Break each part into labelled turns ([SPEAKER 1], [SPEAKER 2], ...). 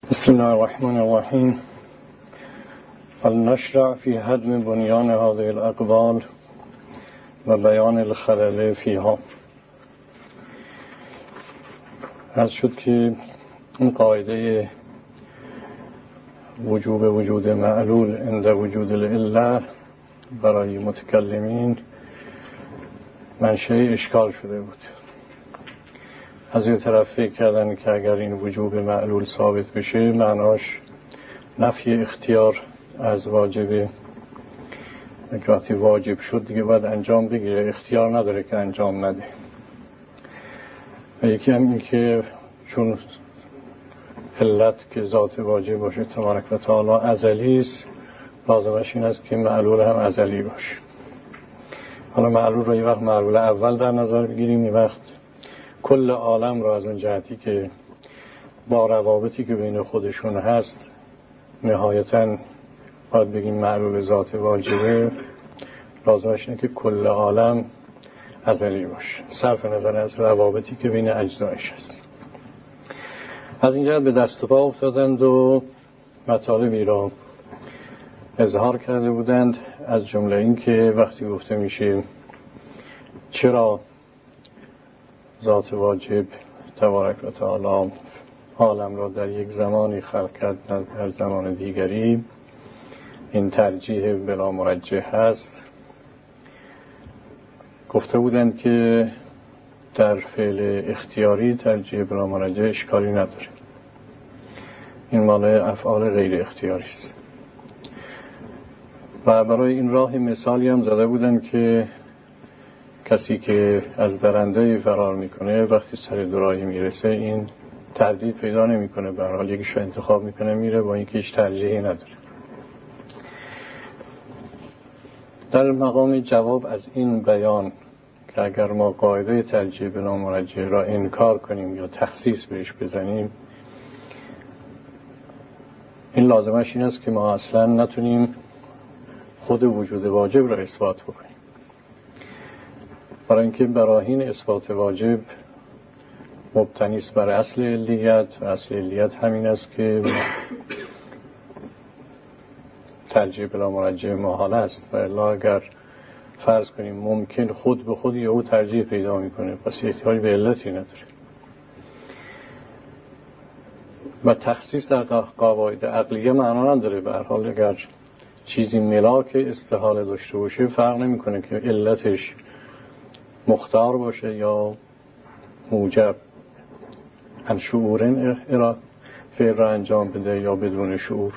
[SPEAKER 1] بسم الله الرحمن الرحیم. فلنشرع في هدم بنیان هذه الاقبال و بیان الخلل فیها. از شد که این قاعده وجود معلول عند وجود العله برای متکلمین منشأ اشکال شده بود. از یه طرف فکر کردن که اگر این وجوب معلول ثابت بشه معناش نفی اختیار از واجبه، وقتی واجب شد دیگه باید انجام بگیره، اختیار نداره که انجام نده. و یکی هم این که چون علت که ذات واجب باشه تبارک و تعالی ازلی است، لازمش این است که معلول هم ازلی باشه. حالا معلول رو یه وقت معلول اول در نظر بگیریم، یه وقت کل عالم را از اون جهتی که با روابطی که بین خودشون هست نهایتاً باید بگیم معلول ذات واجبه، لازمش اینه که کل عالم ازلی باشه صرف نظر از روابطی که بین اجزایش هست. از این جهت به دست پا افتادند و مطالبی را اظهار کرده بودند، از جمله این که وقتی گفته میشه چرا ذات واجب تبارک و تعالی عالم را در یک زمانی خلق کرد در زمان دیگری، این ترجیح بلا مرجح هست. گفته بودند که در فعل اختیاری ترجیح بلا مرجح اشکالی نداره، این مال افعال غیر اختیاری است. و برای این راه مثالی هم زده بودند که کسی که از درنده فرار میکنه وقتی سر دوراهی میرسه این تردید پیدا نمیکنه، به هر حال یکیشو انتخاب میکنه میره، با اینکه هیچ ترجیحی نداره. در مقام جواب از این بیان که اگر ما قاعده ترجیح بلا مرجح را انکار کنیم یا تخصیص بهش بزنیم، این لازمش این است که ما اصلا نتونیم خود وجود واجب را اثبات بکنیم، برای اینکه براهین اثبات واجب مبتنی است بر اصل علیت و اصل علیت همین است که ترجیح بلا مرجح محال است. و الا اگر فرض کنیم ممکن خود به خود او ترجیح پیدا میکنه، پس احتیاج به علتی نداره. و تخصیص در قواعد عقلیه معنا نداره. به هر حال اگر چیزی ملاک استحاله داشته باشه فرق نمیکنه که علتش مختار باشه یا موجب، ان شعورن فعل را انجام بده یا بدون شعور.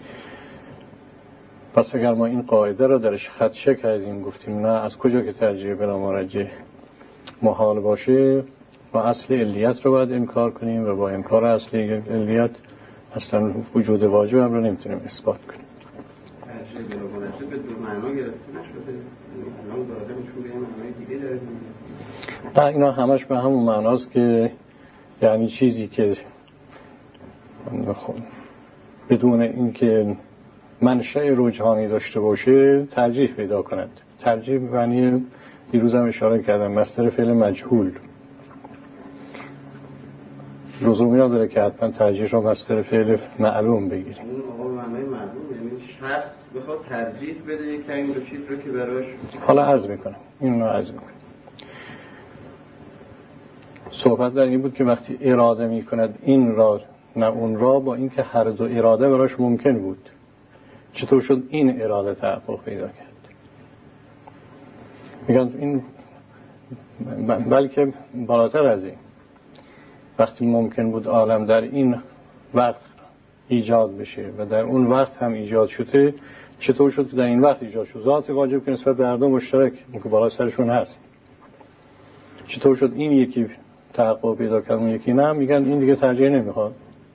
[SPEAKER 1] پس اگر ما این قاعده را درش خدشه کردیم، گفتیم نه از کجا که ترجیح بلا مرجح محال باشه و اصل علیت رو باید انکار کنیم و با انکار اصل علیت اصلا وجود واجب هم رو نمیتونیم اثبات کنیم.
[SPEAKER 2] ترجیح بلا مرجح به دو معنا گرفته نشده، الان داده میشون یه معنای دیگه داره.
[SPEAKER 1] نه اینا همش به همون معناست که یعنی چیزی که بدون اینکه منشأ رجحانی داشته باشه ترجیح پیدا کند. ترجیح معنی دیروز هم اشاره کردم مصدر فعل مجهول، لزومی نداره که حتما ترجیح را مصدر فعل معلوم بگیریم.
[SPEAKER 2] اون آقا معنای معلوم یعنی شخص بخواد ترجیح بده یک این دو چیز رو که براش.
[SPEAKER 1] حالا عرض میکنم این رو عرض میکنم. صحبت در این بود که وقتی اراده میکند این را نه اون را، با اینکه هر دو اراده براش ممکن بود، چطور شد این اراده تحقق پیدا کرد؟ میگن این بلکه بالاتر از این، وقتی ممکن بود عالم در این وقت ایجاد بشه و در اون وقت هم ایجاد شده، چطور شد که در این وقت ایجاد شد؟ ذات واجب که نسبت به هر دو مشترک که بالا سرشون هست، چطور شد این یکی تحقق پیدا کرد اون یکی نه؟ میگن این دیگه ترجیح نمیخواد.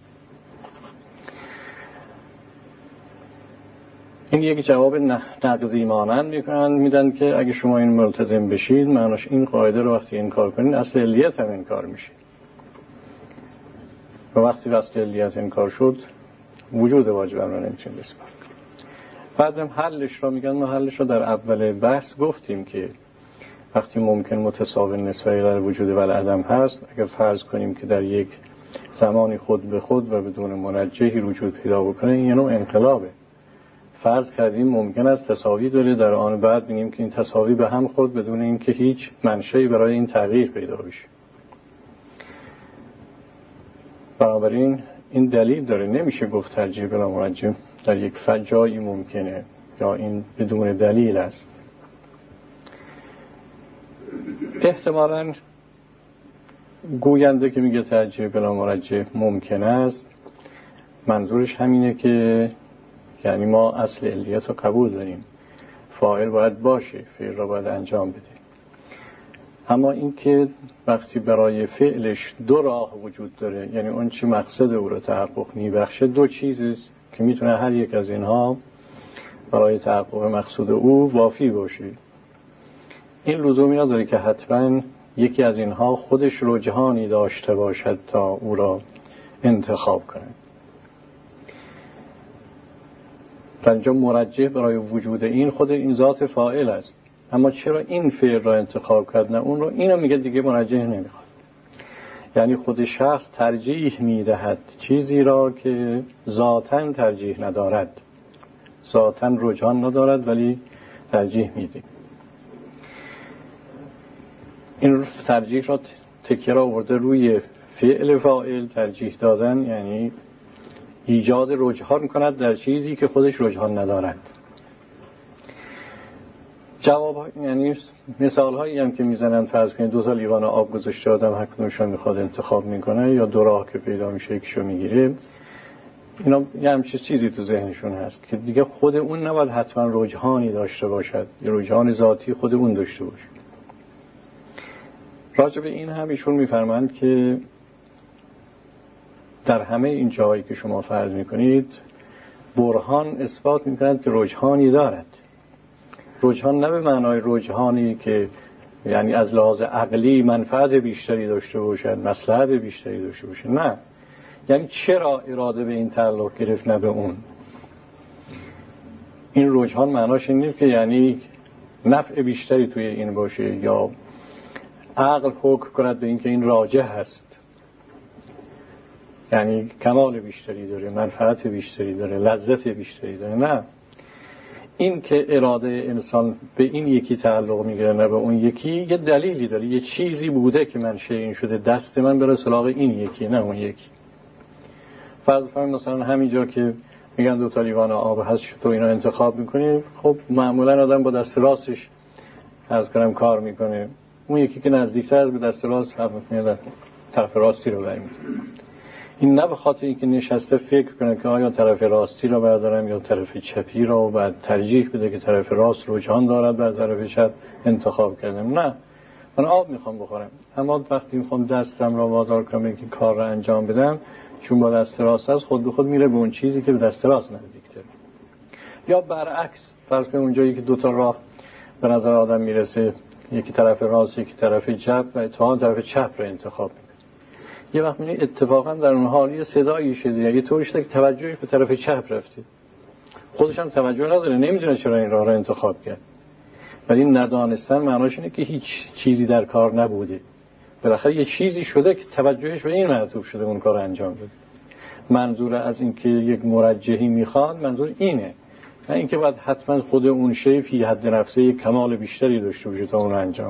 [SPEAKER 1] این یک جواب نقضی مانند میدن که اگه شما این ملتزم بشید معناش این قاعده رو وقتی انکار کنید اصل علیت هم انکار میشه و وقتی اصل علیت انکار شد وجود واجب هم رو نمیتونید اثبات کنید. بعدم حلش را میگن، ما حلش را در اول بحث گفتیم که وقتی ممکن متساوی نسبت در وجود و عدم هست، اگر فرض کنیم که در یک زمانی خود به خود و بدون منجهی وجود پیدا بکنه، این نوع انقلابه. فرض کردیم ممکن است تساوی داره، در آن بعد بینیم که این تساوی به هم خورد بدون اینکه هیچ منشأی برای این تغییر پیدا بشه. بنابراین این دلیل داره، نمیشه گفت ترجیح بلا مرجح در یک جایی ممکنه یا این بدون دلیل است. احتمالاً گوینده که میگه ترجیح بلا مرجح ممکن است، منظورش همینه که یعنی ما اصل علیت رو قبول داریم، فاعل باید باشه، فعل را باید انجام بده. اما این که وقتی برای فعلش دو راه وجود داره، یعنی اون چی مقصد او رو تحقق میبخشه، دو چیزیست که میتونه هر یک از اینها برای تحقق مقصود او وافی باشه. این لزومی نداره که حتما یکی از اینها خودش رجحانی داشته باشد تا او را انتخاب کنه. در اینجا مرجح برای وجود این خود این ذات فاعل است، اما چرا این فعل را انتخاب کرد نه اون رو، اینو میگه دیگه مرجح نمیخواد. یعنی خود شخص ترجیح میدهد چیزی را که ذاتاً ترجیح ندارد، ذاتاً رجحان ندارد ولی ترجیح میده. این ترجیح را تکیه را آورده روی فعل فاعل. ترجیح دادن یعنی ایجاد رجحان کند در چیزی که خودش رجحان ندارد. جواب یعنی مثال هایی هم که میزنن، فرض کنید 2 تا لیوان آب گذاشته آدم، هر کدومشون میخواد انتخاب میکنه یا دو راه که پیدا میشه یکیشو میگیره. اینا یه همچین چیزی تو ذهنشون هست که دیگه خود اون نباید حتما رجحانی داشته باشد، یه رجحان ذاتی خود اون داشته باشه. راجع به این هم ایشون میفرمایند که در همه این جاهایی که شما فرض میکنید برهان اثبات میکنند که رجحانی دارد. رجحان نه به معنای رجحانی که یعنی از لحاظ عقلی منفعت بیشتری داشته باشد، مصلحت بیشتری داشته باشد، نه. یعنی چرا اراده به این تعلق گرفت نه به اون. این رجحان معناش این نیست که یعنی نفع بیشتری توی این باشه یا عقل حکم کند به این که این راجح هست، یعنی کمال بیشتری داره، منفعت بیشتری داره، لذت بیشتری داره. نه، این که اراده انسان به این یکی تعلق میگیره نه به اون یکی، یه دلیلی داره، یه چیزی بوده که منشأ این شده دست من بره سراغ این یکی نه اون یکی. فرض کنید مثلا همینجا که میگن 2 تا لیوان آب هست تو اینا انتخاب میکنی، خب معمولا آدم با دست راستش از کنم کار میکنه، اون یکی که نزدیکتر از به دست راست طرف راستی رو برمی‌داره. این نه به خاطر اینکه نشسته فکر کنه که آیا طرف راستی رو بردارم یا طرف چپی رو، و بعد ترجیح بده که طرف راست رجحان دارد بر طرف چپ انتخاب کردم. نه، من آب میخوام بخورم، اما وقتی میخوام دستم را وادار کنم که کار را انجام بدم، چون با دست راست است خود به خود میره به اون چیزی که به دست راست نزدیک‌تره. یا برعکس، فرض کنید اونجایی که 2 تا راه به نظر آدم میرسه، یکی طرف راست یکی طرف چپ، و اتفاقا طرف چپ رو انتخاب میکنه. یه وقت می‌بینی اتفاقا در اون حال یه صدایی شده، یه طوری شده که توجهش به طرف چپ رفته، خودش هم توجه نداره، نمیدونه چرا این راه رو انتخاب کرد. ولی ندانستن معناش اینه که هیچ چیزی در کار نبوده، بالاخره یه چیزی شده که توجهش به این معطوف شده اون کار انجام بده. منظور از این که یک مرجحی میخواد منظور اینه، نه اینکه باید حتما خود اون شی فی حد نفسه یک کمال بیشتری داشته باشه تا اون انجام.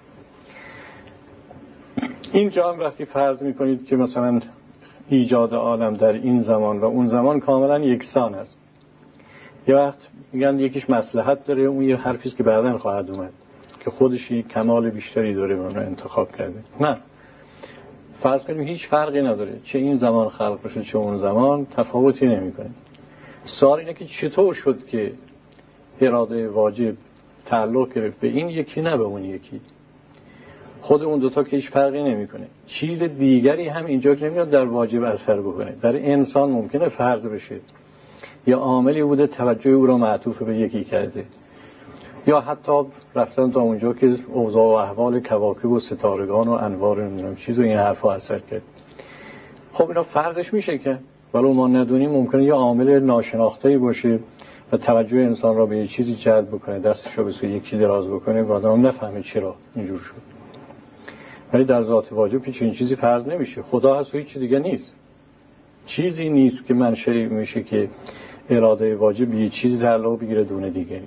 [SPEAKER 1] اینجا هم وقتی فرض میکنید که مثلا ایجاد عالم در این زمان و اون زمان کاملا یکسان است، یه وقت میگن یکیش مصلحت داره، اون یه حرفیست که بعداً خواهد اومد که خودش یک کمال بیشتری داره اون رو انتخاب کرده. نه، فرض کنیم هیچ فرقی نداره، چه این زمان خلق بشه چه اون زمان، تفاوتی نمیکنه. سوال اینه که چطور شد که اراده واجب تعلق گرفت به این یکی نه به اون یکی. خود اون 2 تا که هیچ فرقی نمیکنه، چیز دیگری هم اینجا نمیاد در واجب اثر بکنه. در انسان ممکنه فرض بشه یا عاملی بوده توجه او را معطوف به یکی کرده، یا حتی رفتن تا اونجا که اوضاع و احوال کواکب و ستارگان و انوار نمیدونم چیز و این حرفا اثر کرد. خب اینا فرضش میشه که ولو ما ندونیم ممکنه یه عامل ناشناخته‌ای باشه و توجه انسان را به یه چیزی جلب بکنه، دستش رو به سوی یکی دراز بکنه و آدم نفهمه چرا اینجور شد. ولی در ذات واجب هیچ این چیزی فرض نمیشه. خدا هست و هیچ دیگه نیست. چیزی نیست که منشأ میشه که اراده واجب به چیزی تعلق بگیره دون دیگری.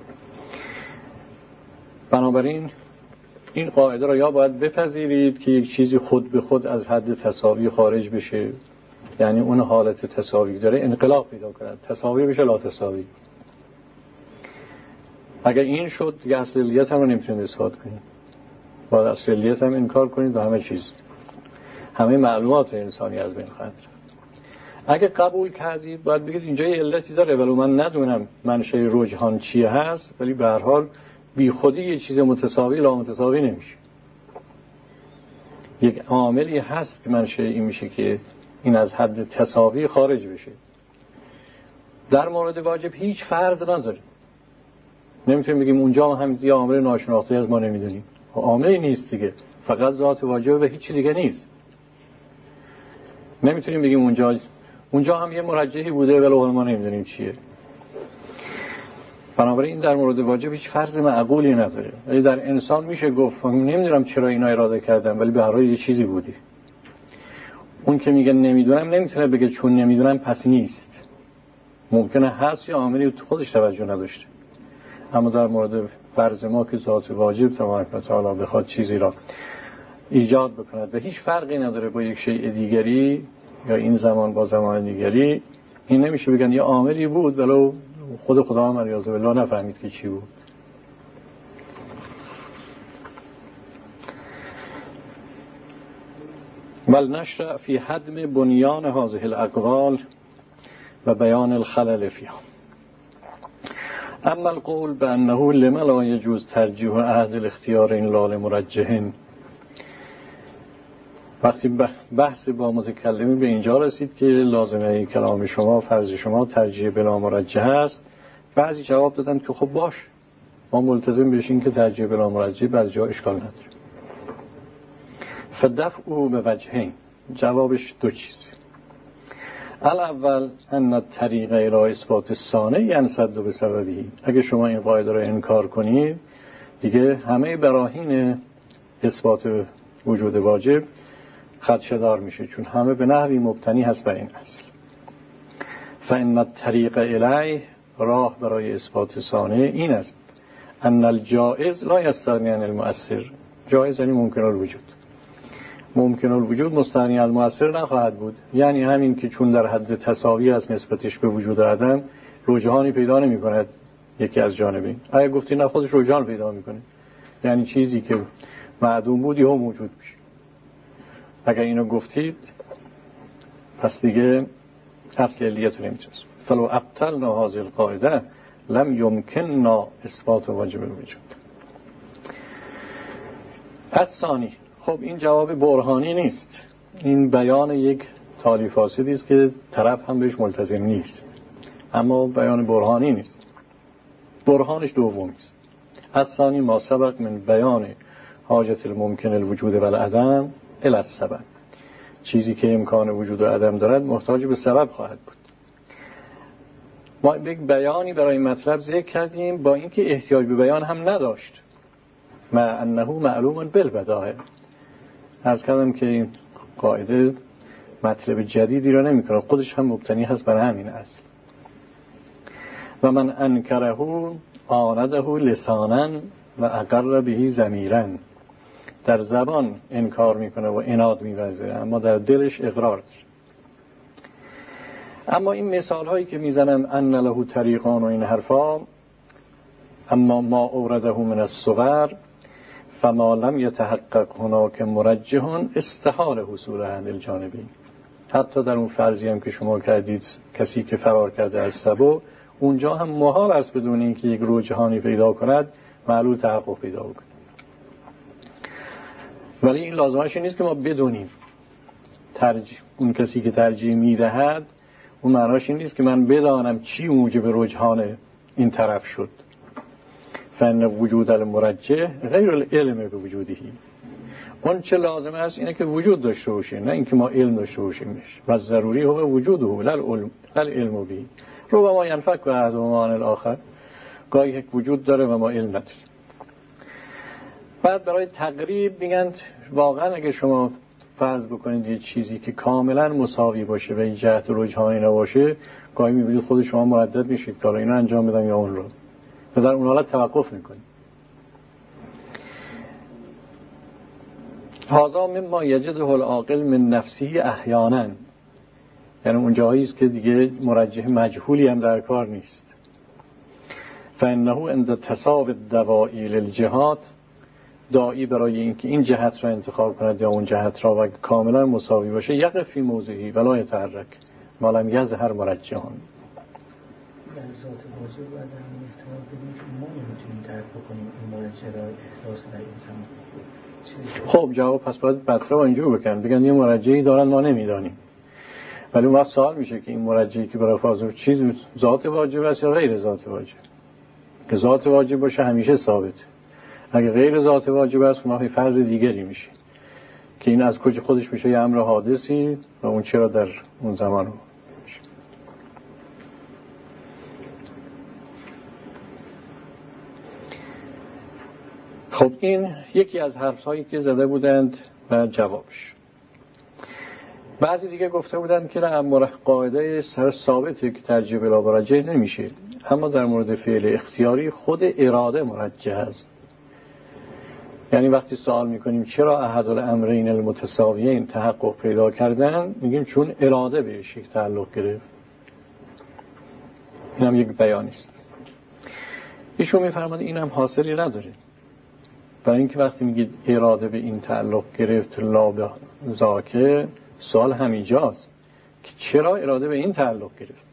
[SPEAKER 1] بنابراین این قاعده را یا باید بپذیرید که یک چیزی خود به خود از حد تساوی خارج بشه، یعنی اون حالت تساوی داره انقلاب پیدا کنه، تساوی بشه لا تساوی. اگر این شد دیگه اصل علیت هم رو نمیتونید اثبات کنید، باید اصل علیت هم انکار کنید و همه چیز، همه معلومات انسانی از بین خواهد رفت. اگه قبول کردید باید بگید اینجا یه علتی داره ولو من ندونم منشأ رجحان چیه هست، ولی به هر حال بی خودی یه چیز متساوی لا متساوی نمیشه. یک عاملی هست که منشأ این میشه که این از حد تساوی خارج بشه. در مورد واجب هیچ فرض نداره. نمیتونیم بگیم اونجا هم یه عامل ناشناخته از ما نمیدونیم. عاملی نیست دیگه، فقط ذات واجب و هیچ دیگه نیست. نمیتونیم بگیم اونجا هم یه مرجحی بوده ولی ما نمیدونیم چیه. بنابراین در مورد واجب هیچ فرض معقولی نداره. ولی در انسان میشه گفت نمیدونم چرا اینا اراده کردم ولی به هر حال یه چیزی بودی. اون که میگه نمیدونم نمیتونه بگه چون نمیدونم پس نیست. ممکنه هست یا عاملی تو خودش توجه نداشته. اما در مورد فرض ما که ذات واجب تبارک و تعالی بخواد چیزی را ایجاد بکند و هیچ فرقی نداره با یک شیء دیگری یا این زمان با زمان دیگری، این نمیشه بگن یه عاملی بود ولو خود خدا هم علیه بالله نفهمید که چی بود. بل نشرع فی هدم بنیان هذه الاقوال و بیان الخلل فیها. اما القول بانه لما لا يجوز ترجیح عهد الاختیار این لا لمرجح. وقتی بحث با متکلمی به اینجا رسید که لازمه کلام شما فرض شما ترجیح بلا مرجح است، بعضی جواب دادن که خب باش ما ملتزم بشیم که ترجیح بلا مرجح بعضی جا اشکال نداره. فدفعوا به وجهین، جوابش دو چیز. الاول ان الطریق الی اثبات الثانی ینسد بسببه. اگه شما این قاعده رو انکار کنید دیگه همه براهین اثبات وجود واجب خدشه‌دار میشه، چون همه به نحوی مبتنی هست بر این اصل. فان الطریق الیه، راه برای اثبات ثانی این است ان الجائز لا یستغنی عن المؤثر. جائز یعنی ممکن الوجود، ممکن الوجود مستغنی از مؤثر نخواهد بود. یعنی همین که چون در حد تساوی است نسبتش به وجود عدم رجحانی پیدا نمی کند یکی از جانبین. اگه گفتی نه خودش رجحان پیدا میکنه، یعنی چیزی که معدوم بودی هم موجود میشه. اگر اینو گفتید پس دیگه اصل علیت رو نمیتونست. فلو ابطلنا هذه القاعده لم يمكننا اثبات واجب الوجود. الثانی، خب این جواب برهانی نیست، این بیان یک تالی فاسدی است که طرف هم بهش ملتزم نیست، اما بیان برهانی نیست. برهانش دومی است. الثانی ما سبق من بیان حاجت الممکن الوجود و العدم الی السبب. چیزی که امکان وجود و عدم دارد محتاج به سبب خواهد بود. ما یک بیانی برای مطلب ذکر کردیم با اینکه احتیاج به بیان هم نداشت، مع انه معلوم بالبداهه. عرض کردم که این قاعده مطلب جدیدی را نمی‌کنه، خودش هم مبتنی هست بر همین اصل. و من انکره آنده لسانا و اقر به ضمیرا. در زبان انکار میکنه و عناد می‌ورزه، اما در دلش اقرار داره. اما این مثال هایی که میزنن ان له طریقان و این حرفا، اما ما اورده من الصور فما لم يتحقق هناك مرجح استحال حصول عند الجانبین. حتی در اون فرضی هم که شما کردید کسی که فرار کرده از سبو، اونجا هم محال است بدون اینکه یک رجحانی پیدا کند معلول تحقق پیدا بکنه. ولی این لازمش نیست که ما بدونیم. اون کسی که ترجیح میدهد اون معناش این نیست که من بدانم چی موجب رجحان این طرف شد. فن وجود المرجح غیر العلم به وجودهی. اون چه لازم است اینه که وجود داشته باشه، نه اینکه ما علم داشته باشیم. و ضروری هو وجوده لا العلم به. ربما ينفك احدهما عن الاخر. گاهی یک وجود داره و ما علم نداریم. بعد برای تقریب میگن واقعا اگه شما فرض بکنید یه چیزی که کاملا مساوی باشه و این جهت رجحانی نباشه، گاهی میبینید خود شما مردد میشید که اینو انجام بدم یا اون رو، و در اون حالت توقف میکنید. هذا مما یجده العاقل من نفسه احیانا، یعنی اون جایی است که دیگه مرجح مجهولی هم در کار نیست. فانه عند تساوی الدواعی للجهات، داعی برای اینکه این جهت را انتخاب کند یا اون جهت را و کاملا مساوی باشه، یقف فی موضعی ولا یتحرک ما لم یظهر مرجحا.
[SPEAKER 3] در ذات واجب باید همین احتمال بدیم که ما نمیتونیم درک بکنیم این مرجح را احساس در این زمان.
[SPEAKER 1] خب جواب پس باید مطلب اینجور بکنن، بگن یه مرجحی دارن ما نمیدانیم، ولی اون وقت سوال میشه که این مرجحی که برای فاضل چیز ذات واجب است یا غیر ذات واجب. که ذات واجب باشه همیشه ثابت، اگه غیر ذات واجب است ما فرض دیگری میشه که این از کجا خودش میشه یه امر حادثی و اون چرا در اون زمان میشه. خب این یکی از حرف‌هایی که زده بودند و جوابش. بعضی دیگه گفته بودند که نه، قاعده سر ثابته که ترجیح بلا مرجح نمیشه، اما در مورد فعل اختیاری خود اراده مرجح است. یعنی وقتی سوال میکنیم چرا احد الامرین المتساویین تحقق پیدا کردن، میگیم چون اراده بهش یک تعلق گرفت. این هم یک بیانی است. ایشون میفرماد این هم حاصلی نداره، برای اینکه وقتی میگید اراده به این تعلق گرفت لا به ذاکه، سوال همینجاست که چرا اراده به این تعلق گرفت.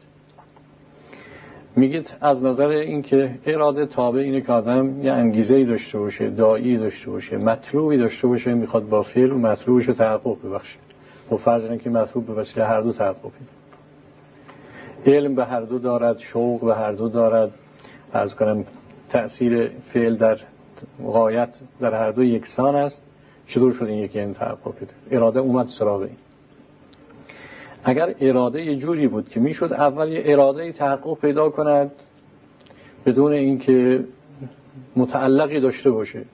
[SPEAKER 1] میگید از نظر اینکه اراده تابع اینه که آدم یه انگیزه‌ای داشته باشه، داعی داشته باشه، مطلوبی داشته باشه، میخواد با فعل و مطلوبش رو تحقق ببخشه. و فرض اینه که مطلوب به وسیله هر دو تحقق بده. علم به هر دو دارد، شوق به هر دو دارد، عرض کنم تأثیر فعل در غایت در هر دو یکسان است. چطور شد این یکی این تحقق بده؟ اراده اومد سراغ این. اگر اراده یه جوری بود که میشد اول یه اراده تحقق پیدا کند بدون اینکه متعلقی داشته باشه،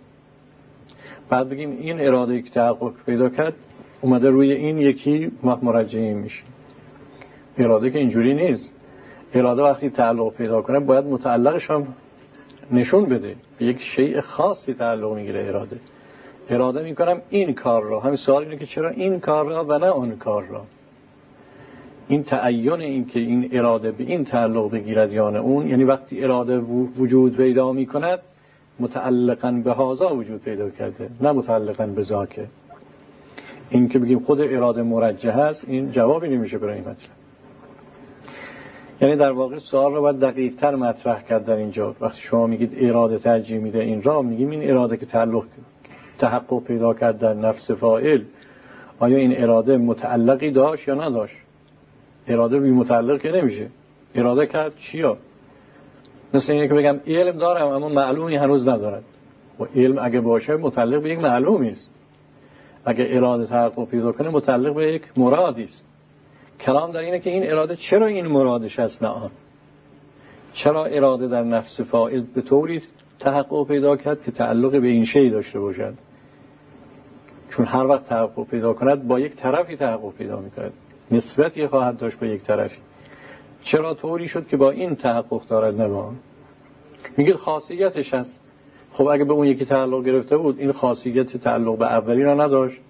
[SPEAKER 1] بعد بگیم این اراده که تحقق پیدا کرد اومده روی این یکی مرجحی میشه. اراده که اینجوری نیست. اراده وقتی تعلق پیدا کنه باید متعلقش هم نشون بده، به یک شیء خاصی تعلق میگیره. اراده میکنم این کار را، همین سوال اینه که چرا این کار را و نه اون کار را. این تعین این که این اراده به این تعلق بگیرد یا نه اون، یعنی وقتی اراده وجود پیدا میکند متعلقاً به هذا وجود پیدا کرده، نه متعلقاً به ذاکه. این که بگیم خود اراده مرجح است، این جوابی نمیشه برای این مطلب. یعنی در واقع سوال رو باید دقیق تر مطرح کرد در اینجا. وقتی شما میگید اراده ترجیح میده این را، میگیم این اراده که تحقق پیدا کرد در نفس فاعل، آیا این اراده متعلقی داشت یا نداشت؟ اراده بی متعلق که نمیشه. اراده کرد چیا؟ مثل اینه که بگم علم دارم اما معلومی هنوز ندارد. و علم اگه باشه متعلق به یک معلومی است. اگه اراده تحقق پیدا کنه متعلق به یک مرادی است. کلام در اینه که این اراده چرا این مرادش است نه آن. چرا اراده در نفس فاعل به طوری تحقق پیدا کرد که تعلق به این شی داشته باشد؟ چون هر وقت تحقق پیدا کند با یک طرفی تحقق پیدا میکند، نسبتی خواهد داشت به یک طرفی. چرا طوری شد که با این تحقق دارد نه با آن؟ میگه خاصیتش هست. خب اگه به اون یکی تعلق گرفته بود این خاصیت تعلق به اولی را نداشت،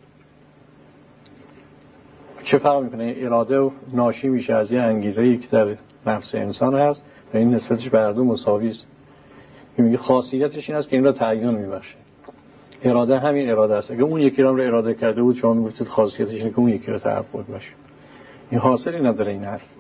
[SPEAKER 1] چه فرق میکنه؟ اراده ناشی میشه از یه انگیزه‌ای که در نفس انسان هست و این نسبتش به هر دو مساوی است. میگه خاصیتش این است که این را تعین میبخشه. اراده همین اراده است. اگه اون یکی را اراده کرده بود شما میگفتید خاصیتش اینه که اون یکی را تحقق بشه. این حاصلی نداره این حرف.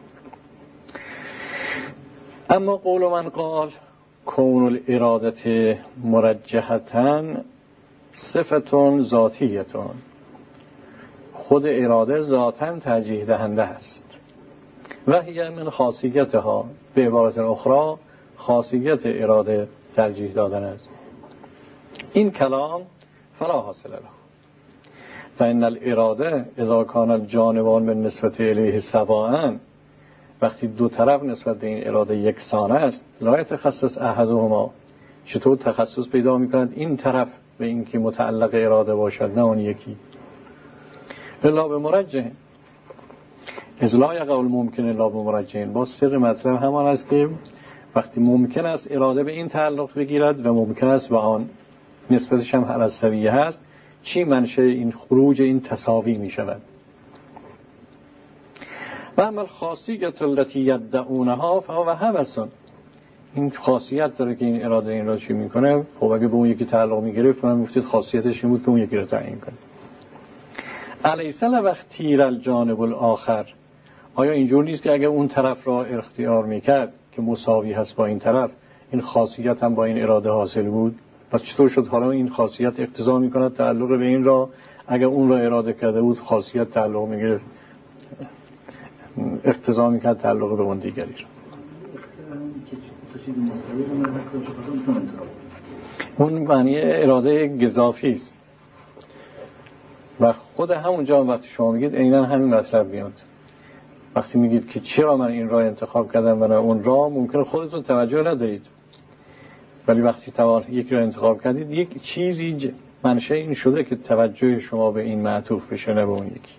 [SPEAKER 1] اما قول من قال کون الارادت مرجحتن صفتون ذاتیتون، خود اراده ذاتاً ترجیح دهنده است. و هی من خاصیتها، به عبارت اخرى خاصیت اراده ترجیح دادن است. این کلام فلا حاصل له. فإن الاراده اذا كان الجانبان من نسبت الیه سواء، وقتی دو طرف نسبت به این اراده یکسان است، لا یتخصص احدهما، چطور تخصص پیدا می‌کند این طرف به اینکه متعلق اراده باشد، نه اون یکی. الا به مرجح، اذ لا یقع الممکن الا به مرجح. با سر مطلب همان است که وقتی ممکن است اراده به این تعلق بگیرد و ممکن است به آن، نسبتش هم هر از سویه هست، چی منشه این خروج این تساوی می شود؟ و اما الخاصیت التي یدعونها فهو هوس. این خاصیت داره که این اراده این را چی میکنه؟ خب اگه به اون یکی تعلق میگرفت من گفتید خاصیتش این بود که اون یکی را تعیین کنه. الیس لوقت تیر الجانب الاخر، آیا اینجور نیست که اگه اون طرف را اختیار میکرد که مساوی هست با این طرف، این خاصیت هم با این اراده حاصل بود؟ پس چطور شد حالا این خاصیت اقتضا میکند تعلق به این را، اگه اون را اراده کرده بود خاصیت تعلق میگرفت، اقتضا میکرد تعلق به اون دیگری را. اون معنی اراده گزافی است و خود همونجا وقتی شما میگید عیناً همین مطلب میاد. وقتی میگید که چرا من این راه انتخاب کردم و نه اون راه، ممکنه خودتون توجه ندارید، ولی وقتی یک راه انتخاب کردید یک چیزی منشه این شده که توجه شما به این معطوف بشه نه به اون یکی.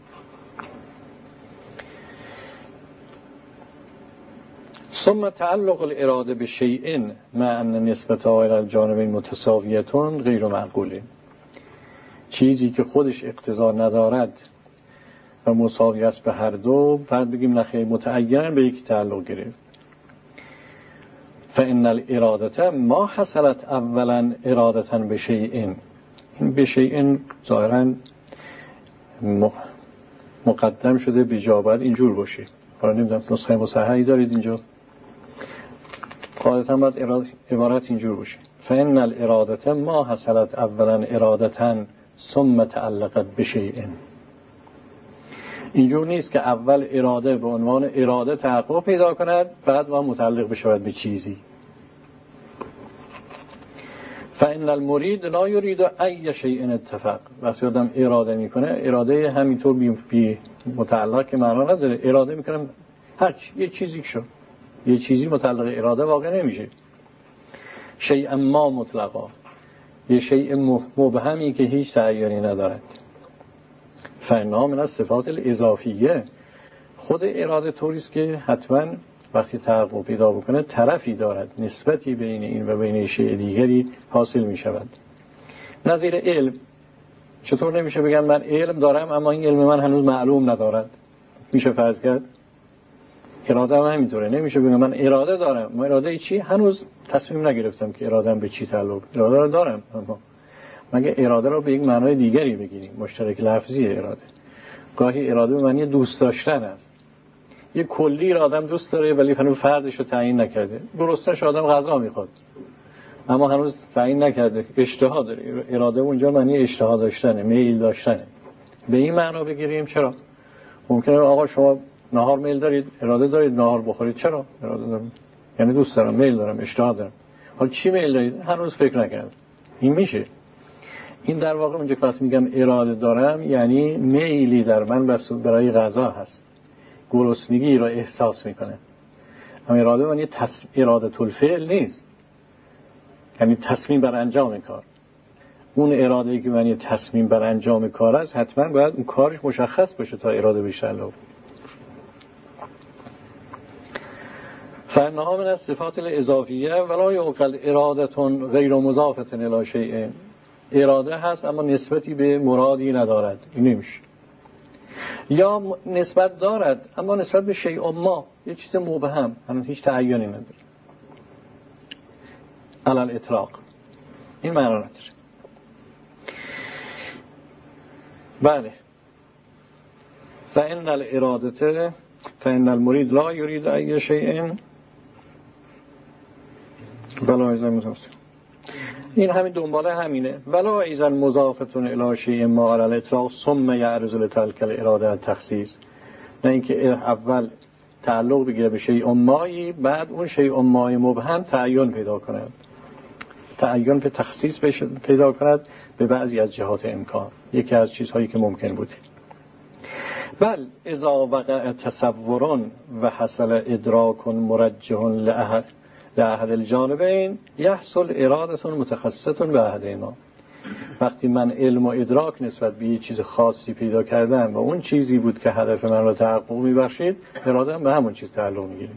[SPEAKER 1] ثم تعلق الاراده به شیء مع ان نسبتها الى الجانبین متساویتون غیر معقوله. چیزی که خودش اقتضا ندارد و مساوی است به هر دو، بعد بگیم نخیر متعین به یکی تعلق گرفت. فان الاراده ما حصلت اولا اراده به شیء، این به شیء ظاهرا مقدم شده به جا، باید اینجور باشه. حالا نمیدونم نسخه مصححی دارید اینجا؟ قاعدتا باید عبارت اینجور باشه. فان الاراده ما حصلت اولا اراده ثم تعلقت به شیء. اینجور نیست که اول اراده به عنوان اراده تحقق پیدا کند بعد ما متعلق بشود به چیزی. فان المرید لا یرید ای شیء اتفق. وقتی آدم اراده میکنه، اراده همینطور بی متعلق که معنا نداره، اراده میکنه یه چیزی شد، یه چیزی متعلق اراده واقع نمیشه. شیء ما مطلقا، یه شیء مبهمی که هیچ تعیینی ندارد. فإنها من الصفات الاضافیه. خود اراده طوریست که حتما وقتی تحقق پیدا بکنه طرفی دارد، نسبتی بین این و بین شیء دیگری حاصل می شود. نظیر علم، چطور نمیشه بگم من علم دارم اما این علم من هنوز معلوم ندارد؟ میشه فرض کرد؟ اراده هم همینطوره، نمیشه بگم من اراده دارم، ما اراده چی؟ هنوز تصمیم نگرفتم که اراده‌ام به چی تعلق. اراده رو دارم اما مگه اراده رو به یک معنای دیگری بگیریم، مشترک لفظی اراده. گاهی اراده به معنی دوست داشتن است. یک کلی را آدم دوست داره ولی هنوز فردش رو تعیین نکرده. گرسنه‌ش آدم غذا میخواد اما هنوز تعیین نکرده، اشتها داره. اراده اونجا معنی اشتها داشتنه، میل داشتنه. به این معنا بگیریم. چرا ممکنه آقا شما نهار میل دارید، اراده دارید نهار بخورید، چرا اراده دارم؟ یعنی دوست دارم، میل دارم، اشتها دارم. حالا چی میل دارید؟ هنوز فکر نکردم. این میشه. این در واقع اونجا که وقتی میگم اراده دارم یعنی میلی در من برای غذا هست، گرسنگی را احساس میکنه. اما اراده معنی اراده الفعل نیست، یعنی تصمیم بر انجام کار. اون اراده‌ای که معنی تصمیم بر انجام کار است حتما باید اون کارش مشخص باشه تا اراده بشه تعلق. فانها من الصفات الاضافیه ولا یعقل اراده غیر مضافه الی شیء. اراده هست اما نسبتی به مرادی ندارد، این نمیشه. یا نسبت دارد اما نسبت به شیء ما، یه چیز مبهم، هنوز هیچ تعیینی نداره علی الاطلاق، این معنا نداره. بله. فإن الإرادة فإن المريد لا يريد أي شيء بلا ایزن مضافه. این همین دنباله همینه. ولا ایزن مضافتون الی شیء ما علی الاطلاق ثم یعرض لتلک الاراده التخصیص. نه اینکه اول تعلق بگیره به شیء مایی بعد اون شیء مای مبهم تعین پیدا کند، تعین به تخصیص پیدا کند به بعضی از جهات امکان، یکی از چیزهایی که ممکن بود. بل اذا وقع تصور و حصل ادراک مرجح لأحد الجانبین یحصل اراده متخصصه به احدهما. وقتی من علم و ادراک نسبت به یه چیز خاصی پیدا کردم و اون چیزی بود که هدف من را تحقق می‌بخشید، اراده به همون چیز تعلق می‌گیره.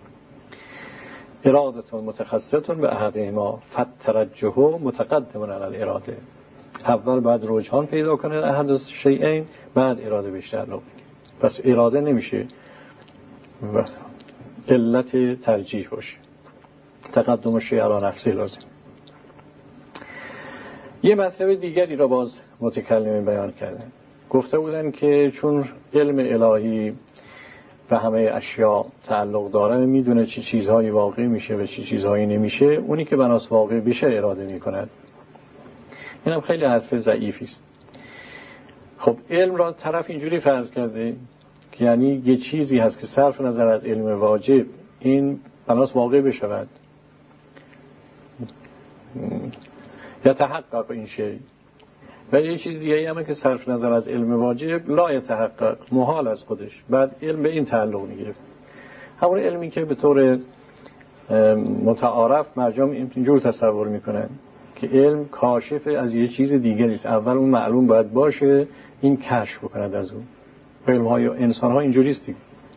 [SPEAKER 1] ارادتون متخصصتون به احدهما فترجحه متقدم علی الاراده. اول باید رجحان پیدا کنه احد شیئین، بعد اراده بهش تعلق می‌گیره. پس اراده نمیشه و علت ترجیح باشه. تقدم شیء علی نفسه لازم. یه مطلب دیگری را باز متکلمین بیان کردن. گفته بودن که چون علم الهی و همه اشیاء تعلق داره، میدونه چه چیزهایی واقع میشه و چه چیزهایی نمیشه، اونی که بناس واقع بشه اراده میکند. اینم خیلی حرف ضعیفی است. خب علم را طرف اینجوری فرض کرده که یعنی یه چیزی هست که صرف نظر از علم واجب این بناس واقع بشود، یتحقق این شی، و یه چیز دیگه همه که صرف نظر از علم واجب لا یتحقق، محال از خودش، بعد علم به این تعلق میگیره. همون علمی که به طور متعارف مردم اینجور تصور میکنن که علم کاشف از یه چیز دیگری است، اول اون معلوم باید باشه این کشف بکند از اون. علم های انسان ها اینجوری است.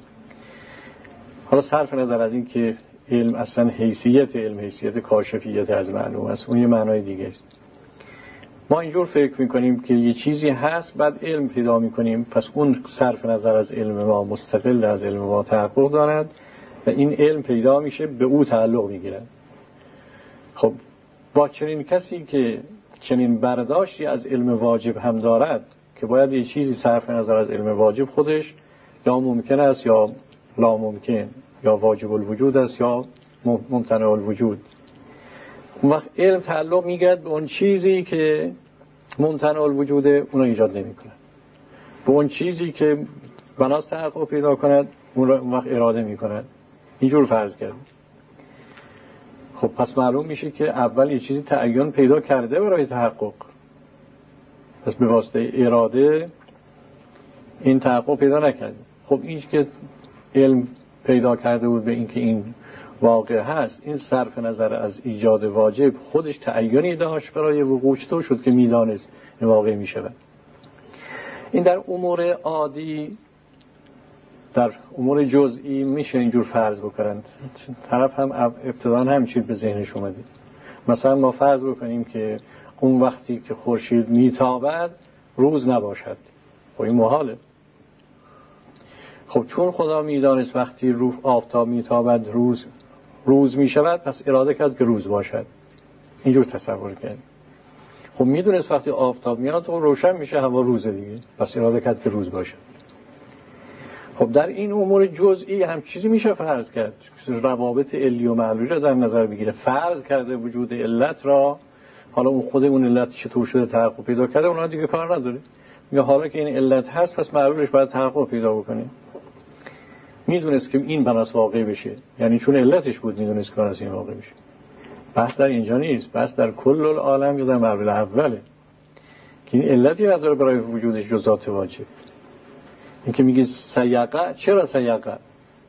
[SPEAKER 1] حالا صرف نظر از این که علم اصلا حیثیت علم حیثیت کاشفیت از معلوم است، اون یه معنای دیگه است. ما اینجور فکر میکنیم که یه چیزی هست بعد علم پیدا میکنیم، پس اون صرف نظر از علم ما مستقل از علم ما تحقق دارد و این علم پیدا میشه به او تعلق میگیره. خب با چنین کسی که چنین برداشتی از علم واجب هم دارد که باید یه چیزی صرف نظر از علم واجب خودش یا ممکن است یا لا ممکن، یا واجب الوجود است یا ممتنع الوجود، اون وقت علم تعلق میگیرد به اون چیزی که ممتنع الوجوده، اون رو ایجاد نمی کند. به اون چیزی که بناس تحقق پیدا کند اون رو اون وقت اراده می کند. اینجور فرض کرد. خب پس معلوم میشه که اول یه چیزی تعین پیدا کرده برای تحقق، پس به واسطه اراده این تحقق پیدا نکرده. خب این که علم پیدا کرده بود به این که این واقع هست، این صرف نظر از ایجاد واجب خودش تعیینی داشت برای وقوع، چطور شد که میدانست این واقع میشود. این در امور عادی، در امور جزئی میشه اینجور فرض بکنند. طرف هم ابتداً همین به ذهنش اومده. مثلا ما فرض بکنیم که اون وقتی که خورشید میتابد روز نباشد، خب این محاله. خب چون خدا میدانست وقتی آفتاب میتابد روز میشود، پس اراده کرد که روز باشد. اینجور تصور کرد. خب میدونست وقتی آفتاب میاد تو روشن میشه هوا روز دیگه، پس اراده کرد که روز باشد. خب در این امور جزئی هم چیزی میشه فرض کرد، روابط علی و معلولی را در نظر بگیره. فرض کرده وجود علت را، حالا اون خود اون علت چطور شده تحقق پیدا کرده اونها دیگه کار نداره. میگه حالا که این علت هست پس معلولش باید تحقق پیدا بکنه. میدونست که این بناس واقع بشه، یعنی چون علتش بود میدونست که بناس این واقع بشه. بحث در اینجا نیست، بحث در کل العالم یا در معلول اوله که این علتی نداره برای وجودش جزات واجب. این که میگید سیقه، چرا سیقه؟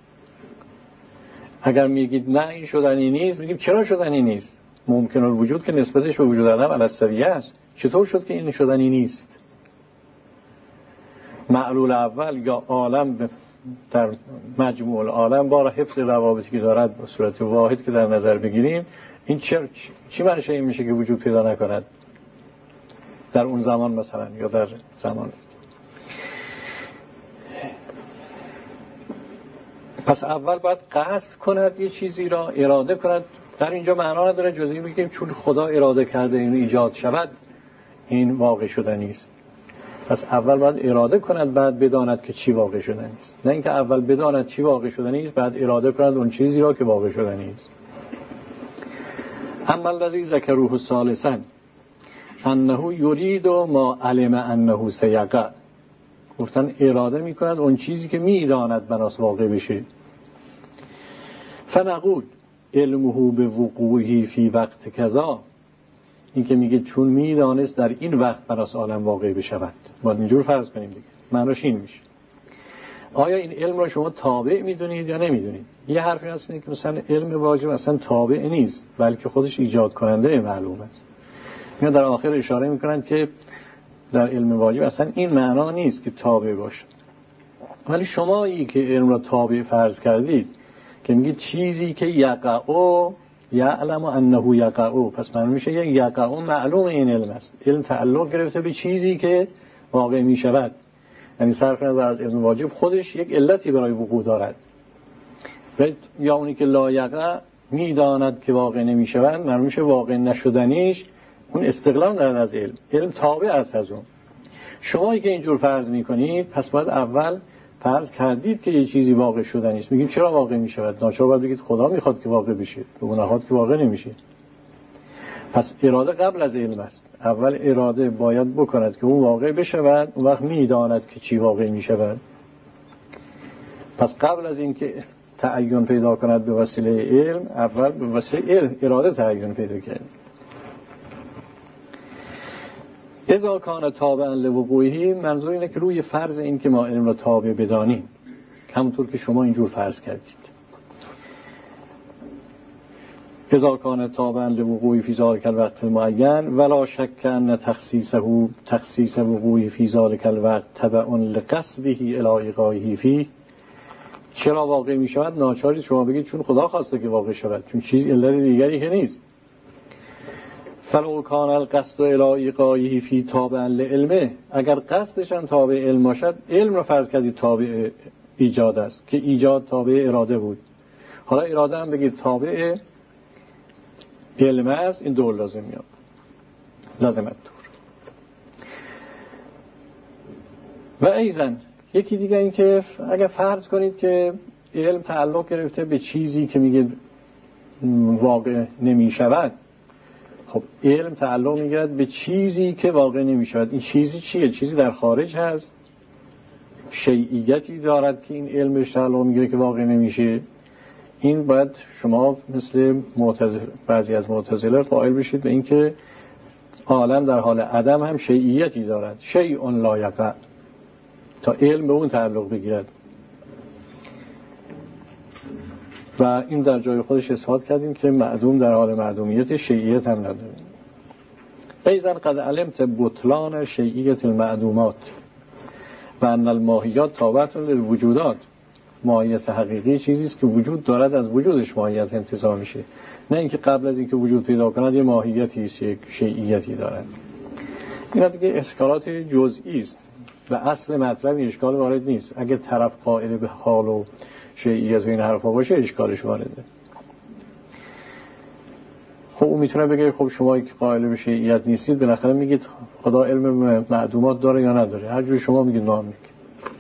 [SPEAKER 1] اگر میگید نه این شدنی نیست، میگیم چرا شدنی نیست؟ ممکن الوجود که نسبتش به وجود عدم علی السویه است، چطور شد که این شدنی نیست؟ معلول اول یا عالم در مجموع العالم با حفظ روابطی که دارد به صورت واحد که در نظر بگیریم، این چی منشأ میشه که وجود پیدا نکند در اون زمان مثلا یا در زمان. پس اول باید قصد کند یه چیزی را، اراده کند. در اینجا معنا نداره جزئی بگیم چون خدا اراده کرده این ایجاد شود این واقع شدنی است. پس اول باید اراده کند بعد بداند که چی واقع شدنی است، نه اینکه اول بداند چی واقع شدنی است بعد اراده کند اون چیزی را که واقع شدنی است. اما الذی ذکروه ثالثا انه یرید ما علم انه سیقع، گفتن اراده میکند اون چیزی که میداند بناس واقع بشه. فنقول علمه به وقوعه فی وقت کذا، این که میگه چون میدانست در این وقت بناس عالم واقع بشود، باید اینجور فرض کنیم دیگه. معناش این میشه. آیا این علم را شما تابع میدونید یا نمیدونید؟ یه حرفی هست که مثلا علم واجب اصلا تابع نیست بلکه خودش ایجاد کننده معلوم است. یا در آخر اشاره میکنند که در علم واجب اصلا این معنا نیست که تابع باشه. ولی شمایی که علم را تابع فرض کردید که میگید چیزی که یقع یعلم انه یقع، پس معنی میشه یقع معلوم این علم است. علم تعلق گرفته به چیزی که واقع میشود، یعنی صرف نظر از علم واجب خودش یک علتی برای وقوع دارد. یا اونی که لا یقع میداند که واقع نمیشود، معنی میشه واقع نشدنیش اون استقلال دارد از علم، علم تابع است از اون. شمایی که اینجور فرض میکنید پس باید اول فرض کردید که یه چیزی واقع شدنی است. میگیم چرا واقع میشود؟ ناچار باید بگید خدا میخواد که واقع بشه، به اون نهاد که واقع نمیشه. پس اراده قبل از علم است. اول اراده باید بکند که اون واقع بشود، اون وقت میداند که چی واقع میشود. پس قبل از اینکه تعین پیدا کند به وسیله علم، اول به وسیله اراده تعین پیدا کرد. اذا کان تابعا لوقوعه، منظور اینه که روی فرض این که ما علم را تابع بدانیم، همونطور که شما اینجور فرض کردید. اذا کان تابعا لوقوعه فی ذلک الوقت المعین ولا شک ان تخصیص وقوعه فی ذلک الوقت تبع لقصده الی ایقاعه فیه. چرا واقع می شود؟ ناچاری شما بگید چون خدا خواسته که واقع شود، چون چیز علت دیگری که نیست. فلو کان القصد الی ایقاعه فی تابعا لعلمه، اگر قصدش هم تابع علم باشد، علم را فرض کردید تابع ایجاد است که ایجاد تابع اراده بود. حالا اراده هم بگید تابع علم است، این دور لازم میاد، لازمت دور. و ایضا یکی دیگه این که اگر فرض کنید که علم تعلق گرفته به چیزی که میگه واقع نمی شود، خب علم تعلق میگیرد به چیزی که واقع نمی شود. این چیزی چیه؟ چیزی در خارج هست، شیعیتی دارد که این علم بهش تعلق میگیره که واقع نمیشه. این باید شما مثل بعضی از معتزله قائل بشید به این که عالم در حال عدم هم شیعیتی دارد، شیء لا یقع، تا علم به اون تعلق بگیرد. و این در جای خودش اثبات کردیم که معدوم در حال معدومیت، شیعیت هم نداره. ایضا قد علمت بطلان شیعیت المعدومات و ان الماهیات تابعة للوجودات. ماهیت حقیقی چیزی است که وجود دارد، از وجودش ماهیت انتزاع میشه، نه اینکه قبل از اینکه وجود پیدا کند یه ماهیتی است، یک شیعیتی دارد. اینا دیگه اشکالات جزئی است و اصل مطلب این اشکال وارد نیست. اگه طرف قائل به حال و شیعیت و این حرفا باشه اشکالش وارده. خب اون میتونه بگه خب شما که قائل به شیعیت نیستید بالاخره میگید خدا علم معدومات داره یا نداره، هر جوری شما میگید نام میگید.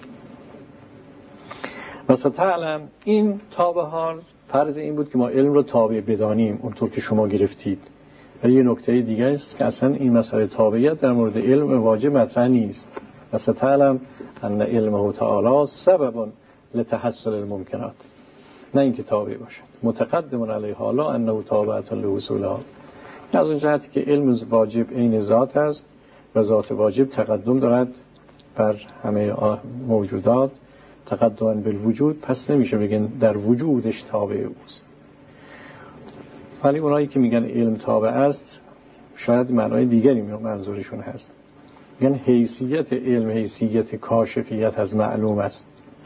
[SPEAKER 1] مثلا تعلم این تا به حال فرض این بود که ما علم رو تابع بدانیم اونطور که شما گرفتید. ولی یه نکته دیگه است که اصلا این مسئله تابعیت در مورد علم واجب مطرح نیست. مثلا تعلم ان علمه تعالی سبب لتحصل الممکنات، نه اینکه تابع باشد. متقدم علیه حالا انه تابعة لحصولها، از اون جهتی که علم واجب عین ذات است و ذات واجب تقدم دارد بر همه موجودات، تقدم بالوجود، پس نمیشه بگن در وجودش تابع اوست. ولی اونایی که میگن علم تابع است شاید معنای دیگری منظورشون هست، میگن حیثیت علم حیثیت کاشفیت از معلوم است.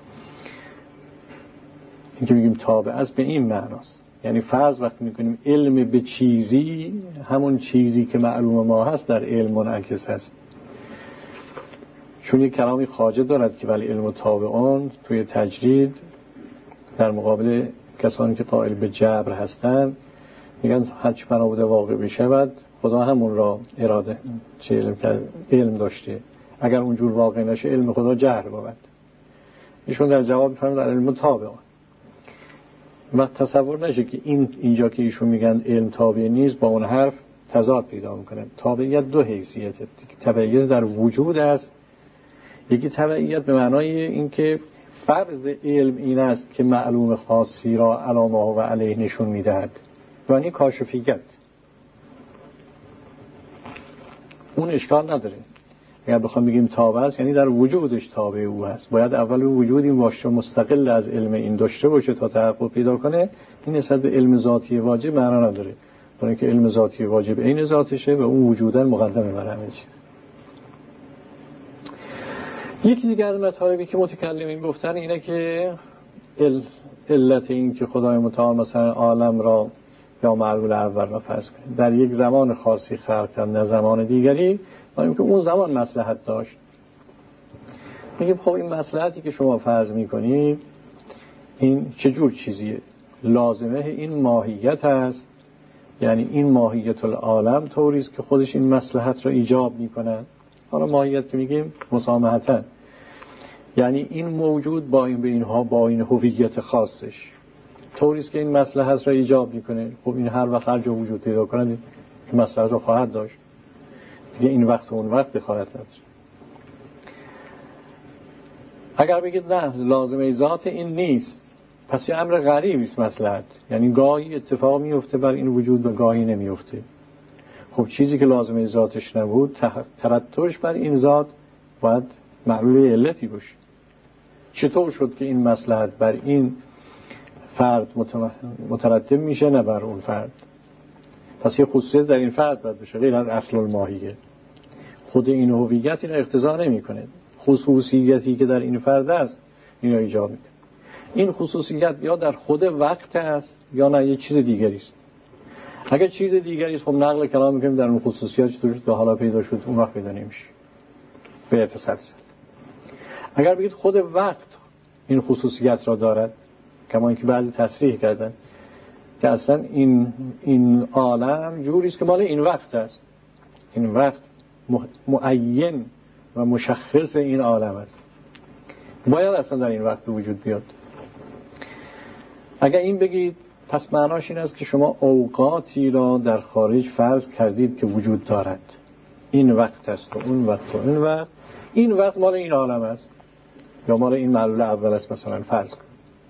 [SPEAKER 1] این که میگیم تابع است به این معناست، یعنی فرض وقتی میکنیم علم به چیزی، همون چیزی که معلوم ما هست در علم منعکس هست. چون یک کلامی خواجه دارد که ولی علم تابعان توی تجرید در مقابل کسانی که قائل به جبر هستند میگن هرچی بنا بوده واقع بشود، خدا همون را اراده چه علم داشته، اگر اونجور واقع نشه علم خدا جهر بود. ایشون در جواب میفرمایند در علم تابعان. وقت تصور نشه که اینجا که ایشون میگن علم تابع نیست با اون حرف تضاد پیدا میکنه. تابعیت دو حیثیته، تابعیت در وجود است، یکی تبعیت به معنای اینکه فرض علم این است که معلوم خاصی را علامه و علیه نشون میدهد، یعنی کاشفیت. اون اشکال نداره. اگر بخوام بگیم تابع است یعنی در وجودش تابع او هست، باید اول به وجود این باشه، مستقل از علم این داشته باشه تا تحقق پیدا کنه. این نسبت به علم ذاتی واجب معنا نداره. برای که علم ذاتی واجب عین ذاتشه و اون وجودن مقدمه بر همه چیز. یکی دیگه از مطالبی که متکلمین گفتن اینه که علت این که خدای متعال مثلا عالم را یا معلول اول را فرض کنید در یک زمان خاصی خلق کرد نه زمان دیگری، ما که اون زمان مصلحت داشت. میگیم خب این مصلحتی که شما فرض میکنید این چجور چیزیه؟ لازمه این ماهیت هست، یعنی این ماهیت العالم طوریست که خودش این مصلحت را ایجاب میکنه. حالا ماهیت که میگیم مسامحتاً، یعنی این موجود با این به اینها با این هویت خاصش طوریست که این مصلحت را ایجاب میکنه. خب این هر وقت هر جا وجود پیدا کنه این مصلحت را خواهد داشت دیگه، این وقت و اون وقت خواهد داشت. اگر بگید نه لازمه ذات این نیست، پس یه امر غریبی است مصلحت، یعنی گاهی اتفاق میفته بر این وجود و گاهی نمیفته. خب چیزی که لازمه ذاتش نبود ترتبش بر این ذات باید معلول علتی باشه. چطور شد که این مصلحت بر این فرد مترتب میشه نه بر اون فرد؟ پس یه خصوصیت در این فرد باید بشه غیر از اصل الماهیه. خود این هویت این اقتضا نمیکنه، خصوصیتی که در این فرد است اینو ایجاب میکنه. این خصوصیت یا در خود وقت است یا نه یه چیز دیگری است. اگر چیز دیگری است خب نقل کلام میکنیم در اون خصوصیت چطور شد که حالا پیدا شد اون وقت پیدا نمیشه به تسلسل. اگر بگید خود وقت این خصوصیت را دارد، کما اینکه بعضی تصریح کردن که اصلا این عالم جوری است که مال این وقت است، این وقت معین و مشخص این عالم است، باید اصلا در این وقت به وجود بیاد. اگر این بگید پس معناش این است که شما اوقاتی را در خارج فرض کردید که وجود دارد، این وقت است و اون وقت و این وقت، این وقت مال این عالم است یا مال این معلول اول است مثلا فرض کن.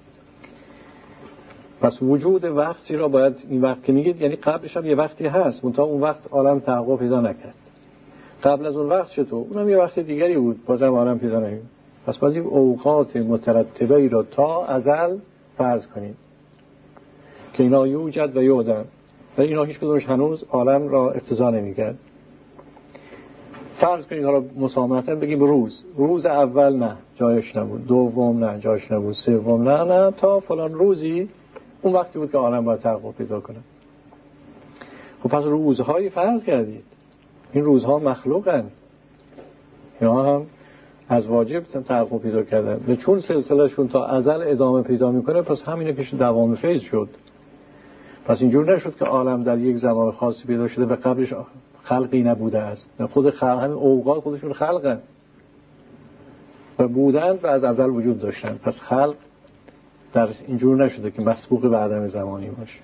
[SPEAKER 1] پس وجود وقتی را باید این وقت که میگید یعنی قبلش هم یه وقتی هست منتها اون وقت عالم تحقق پیدا نکرد. قبل از اون وقت چطور؟ اونم یه وقت دیگری بود بازم عالم پیدا نکرد. پس باید این اوقات مترتبه ای را تا ازل فرض کنید که اینا یوجد و یعدم و اینا هیچ کدومش هنوز عالم را اقتضا نمی‌کرد. فرض کنید حالا مسامحتاً بگیم روز اول نه جایش نبود، دوم نه جایش نبود، سوم نه تا فلان روزی اون وقتی بود که عالم باید تحقق پیدا کنه. خب پس روزهایی فرض کردید، این روزها مخلوقن، اینا هم از واجب تحقق پیدا کردن و چون سلسلهشون تا ازل ادامه پیدا میکنه پس همینه که دوام فیض شد. پس اینجور نشد که عالم در یک زمان خاصی پیدا شده و قبلش خلقی نبوده است. خود خلق همین اوقات خودشون خلقن و بودند و از ازل وجود داشتن. پس خلق در اینجور نشده که مسبوق به عدم زمانی باشه.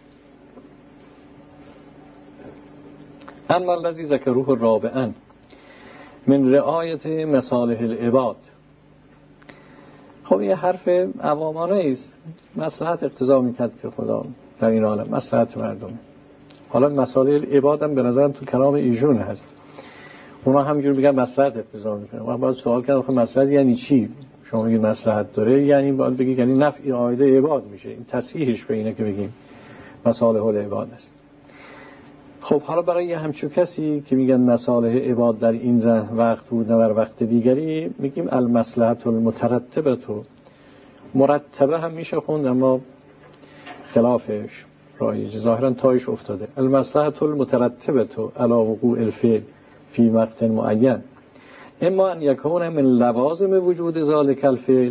[SPEAKER 1] اما الذی ذکروه رابعا من رعایت مصالح العباد. خب یه حرف عوامانه است، مصلحت اقتضا میکرد که خدا در این عالم مصلحت مردم. حالا مصالح العباد هم به نظرم تو کلام ایشون هست، اونا همینجور میگن مصلحت اقتضا میکنه. وقت باید سوال کرد آخه مصلحت یعنی چی؟ شما میگید مصلحت داره یعنی باید بگید یعنی نفع عایده عباد میشه. این تصحیحش به اینه که بگیم مصالح العباد است. خب حالا برای یه همچون کسی که میگن مصالح عباد در این وقت بود نه در وقت دیگری، میگیم المصلحت المترتبه. تو مرتبه هم میشه خوند اما خلافش رایج ظاهرا تایش افتاده. المصلحت المترتبه تو علی وقوع الفعل فی وقت معین اما ان یکون من لوازم وجود ذلک الفعل.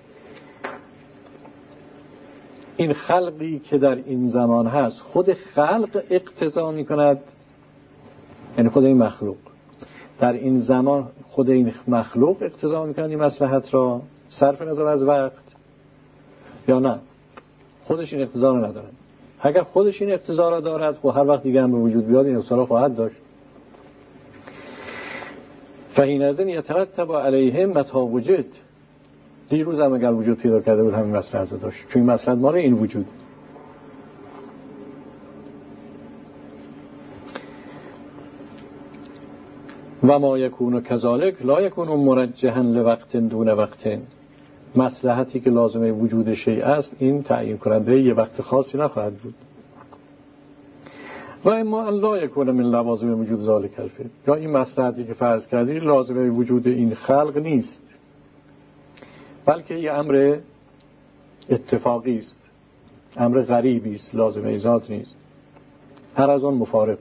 [SPEAKER 1] این خلقی که در این زمان هست خود خلق اقتضا می کند، یعنی خود این مخلوق در این زمان خود این مخلوق اقتضا می کند این مصلحت را صرف نظر از وقت، یا نه خودش این اقتضا را ندارد. اگر خودش این اقتضا را دارد خب هر وقت دیگه هم به وجود بیاد این اقتضا را خواهد داشت. فحینئذ یترتب علیه متی وجد. دیروز هم اگر وجود پیدا کرده بود همین مصلحت رو داشت، چون این مصلحت مال این وجود. و ما یکون کذالک لا یکون مرجحا لوقت دون وقت. مصلحتی که لازمه وجود شیء است این تعیین کننده یه وقت خاصی نخواهد بود. و اما ان لا یکون من لوازم وجود ذالک الفعل، یا این مصلحتی که فرض کردی لازمه وجود این خلق نیست، بلکه یه امر اتفاقی است، امر غریبی است، لازمه ذات نیست، هر از اون مفارق.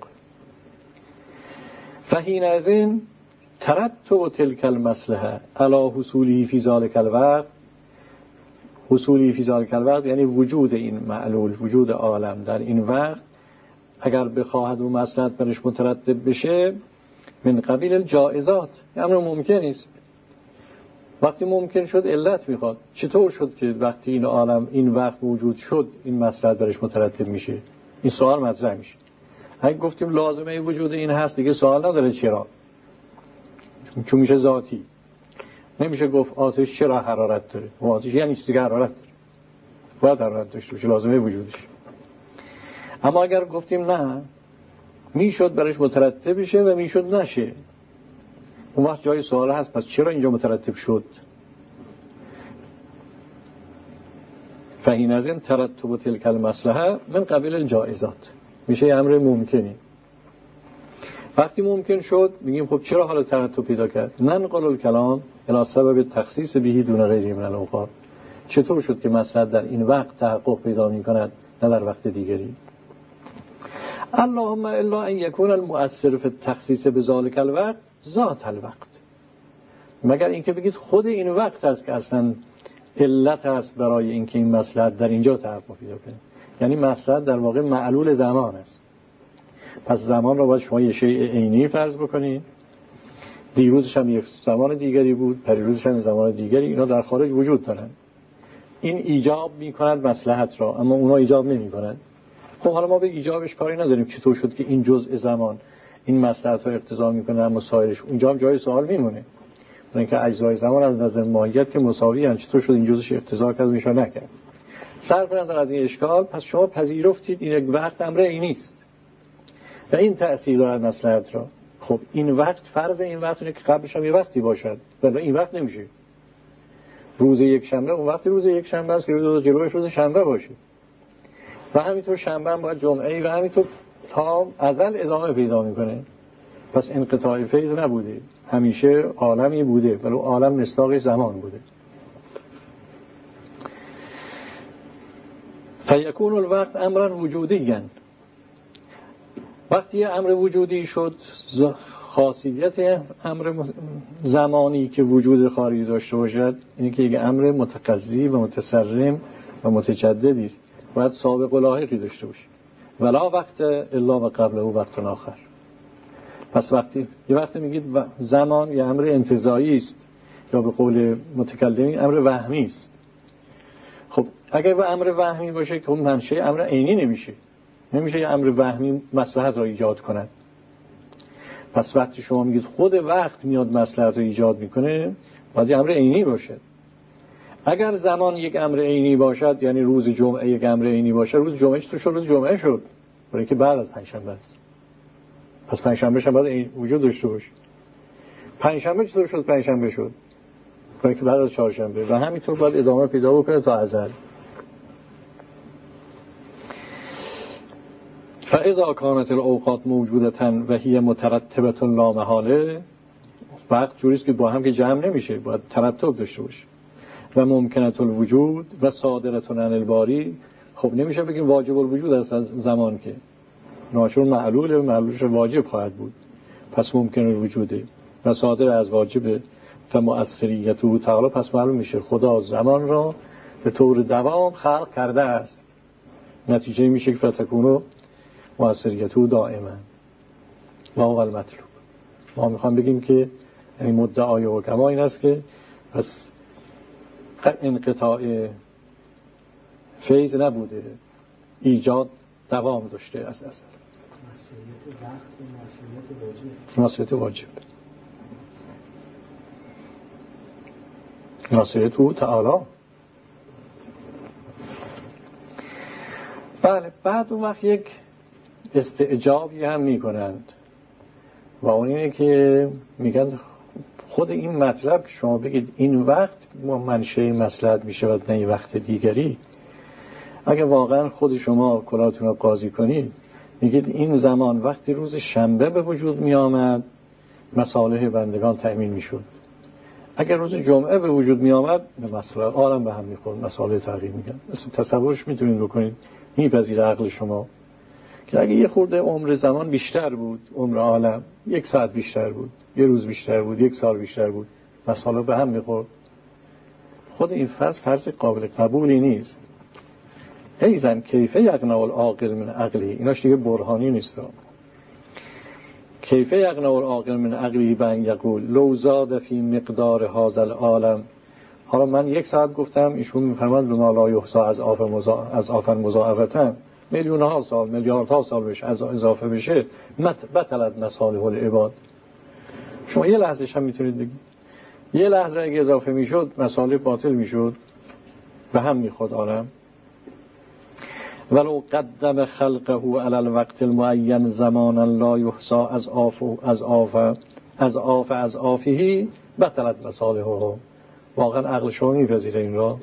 [SPEAKER 1] فحینئذ ترتب تلک المصلحه علی حصوله فی ذلک الوقت، حصولی فی ذلک الوقت یعنی وجود این معلول، وجود عالم در این وقت اگر بخواهد و مصلحت برش مترتب بشه من قبیل الجائزات، امر ممکن است. وقتی ممکن شد علت میخواد. چطور شد که وقتی این عالم این وقت موجود شد این مصلحت برش مترتب میشه؟ این سوال مطرح میشه. اگه گفتیم لازمه وجود این هست دیگه سوال نداره چرا، چون میشه ذاتی. نمیشه گفت آتش چرا حرارت داره، و آتش یعنی چیزی که حرارت داره، باید حرارت داشته باشه، لازمه وجودش. اما اگر گفتیم نه میشد برش مترتب بشه و میشد نشه، اون وقت جای سوال هست پس چرا اینجا مترتب شد؟ فحینئذ ترتب تلک المصلحه من قبیل الجائزات، میشه امر ممکنی. وقتی ممکن شد میگیم خب چرا حالا ترتب پیدا کرد؟ ننقل الکلام الی سبب تخصیص به دون غیره من الاوقات، چطور شد که مصلحت در این وقت تحقق پیدا میکند نه در وقت دیگری؟ اللهم الا ان یکون المؤثر فی التخصیص بذلک الوقت ذات الوقت، مگر اینکه بگید خود این وقت است که اصلا علت است برای اینکه این مصلحت در اینجا تحقق پیدا کنه. یعنی مصلحت در واقع معلول زمان است. پس زمان رو باید شما یه شیء عینی فرض بکنید، دیروزش هم یک زمان دیگری بود، پریروزش هم زمان دیگری، اینا در خارج وجود دارن. این ایجاب میکند مصلحت را، اما اونا ایجاب نمیکنند. خب حالا ما به ایجابش کاری نداریم، چطور شد که این جزء زمان این مصلحت ها اقتضا میکنه اما سایرش، اونجا هم جای سوال میمونه. اینکه اجزای زمان از نظر ماهیت که مساوی ان، چطور شد این جزش اقتضا کرد و میشه نکرد؟ صرف نظر از این اشکال، پس شما پذیرفتید این یک وقت امر عینی است و این تأثیر دارد مصلحت را. خب این وقت فرض این وقت اینه که قبلش هم یه وقتی باشد، ولی این وقت نمیشه. روز یک شنبه اون وقتی روز یک شنبه است که روز جلوش روز شنبه باشه، و همینطور شنبه هم باید جمعه، و همینطور تا ازل ادامه پیدا میکنه. پس انقطاع فیض نبوده، همیشه عالمی بوده، ولی عالم مصداق زمان بوده. فیکون الوقت امرا وجودیًا، وقتی امر وجودی شد خاصیت امر زمانی که وجود خارجی داشته باشد اینه که یک امر متقضی و متسرم و متجددی است، باید سابق و لاحقی داشته باشه. ولا وقت الا و قبله وقت آخر. پس وقتی یه وقتی میگید زمان یه امر انتزاعی است، یا به قول متکلمین امر وهمی است. خب اگر به امر وهمی باشه که منشأ امر عینی نمیشه یه امر وهمی مصلحت را ایجاد کند. پس وقتی شما میگید خود وقت میاد مصلحت را ایجاد میکنه، باید یه امر عینی باشه. اگر زمان یک امر عینی باشد، یعنی روز جمعه یک امر عینی باشه، روز جمعه چطور شد؟ روز جمعه شد برای که بعد از پنجشنبه است. پس پنجشنبه هم باید وجود داشته باشه. پنجشنبه چطور شد؟ پنجشنبه شد برای که بعد از چهارشنبه، و همینطور باید ادامه پیدا بکنه تا ازل. فاذا كانت الاوقات موجودة و هي مترتبة لا محاله، وقت جوریست که با هم که جمع نمیشه، باید ترتب داشته باشه. و ممکنه الوجود و صادرة عن الباری، خب نمیشه بگیم واجب الوجود است از زمان که ناشون معلولش واجب خواهد بود، پس ممکن الوجوده و صادر از واجب فمؤثریته تعالی، پس معلوم میشه خدا زمان را به طور دوام خلق کرده است. نتیجه میشه که فتکونو مؤثریته دائما و هو المطلوب. ما میخوام بگیم که یعنی مدعای حکما این است که پس انقطاع فیض نبوده، ایجاد دوام داشته از اصل. مسئولیت واجب مسئولیت او تعالی. بله، بعد اون وقت یک استعجابی هم میکنند و اون اینه که میگن خود این مطلب که شما بگید این وقت منشأ مصلحت میشود نه وقت دیگری، اگه واقعا خود شما کلاتون رو قاضی کنید میگید این زمان وقتی روز شنبه به وجود می آمد مصالح بندگان تأمین می شد. اگر روز جمعه به وجود می آمد مصالح عالم به هم می خورد، مصالح تغییر می کرد. مثل تصورش میتونید بکنید، میپذیر عقل شما که اگه یه خورده عمر زمان بیشتر بود، عمر عالم 1 ساعت بیشتر بود، 1 روز بیشتر بود، 1 سال بیشتر بود، مصالح به هم می خورد. خود این فرض قابل قبولی نیست. ایزن کیفه یقنع العاقل من عقلی، ایناش دیگه برهانی نیست. کیفه یقنع العاقل من عقلی بن یقول لو زاد فی مقدار هذا العالم. حالا من 1 ساعت گفتم، ایشون میفرماند به ما لا یحصی از آفن مضاعفتن، میلیون‌ها سال، میلیاردها سال بهش اضافه بشه بطلت مصالح العباد. شما یه لحظه هم میتونید بگید یه لحظه اگه اضافه میشد مصالح باطل میشد، به هم میخورد عالم. ولو قدم خلقه علی الوقت المعین زمانا لا یحصى از آفه بطلت مصالحه. واقعا عقل شما میپذیره این را؟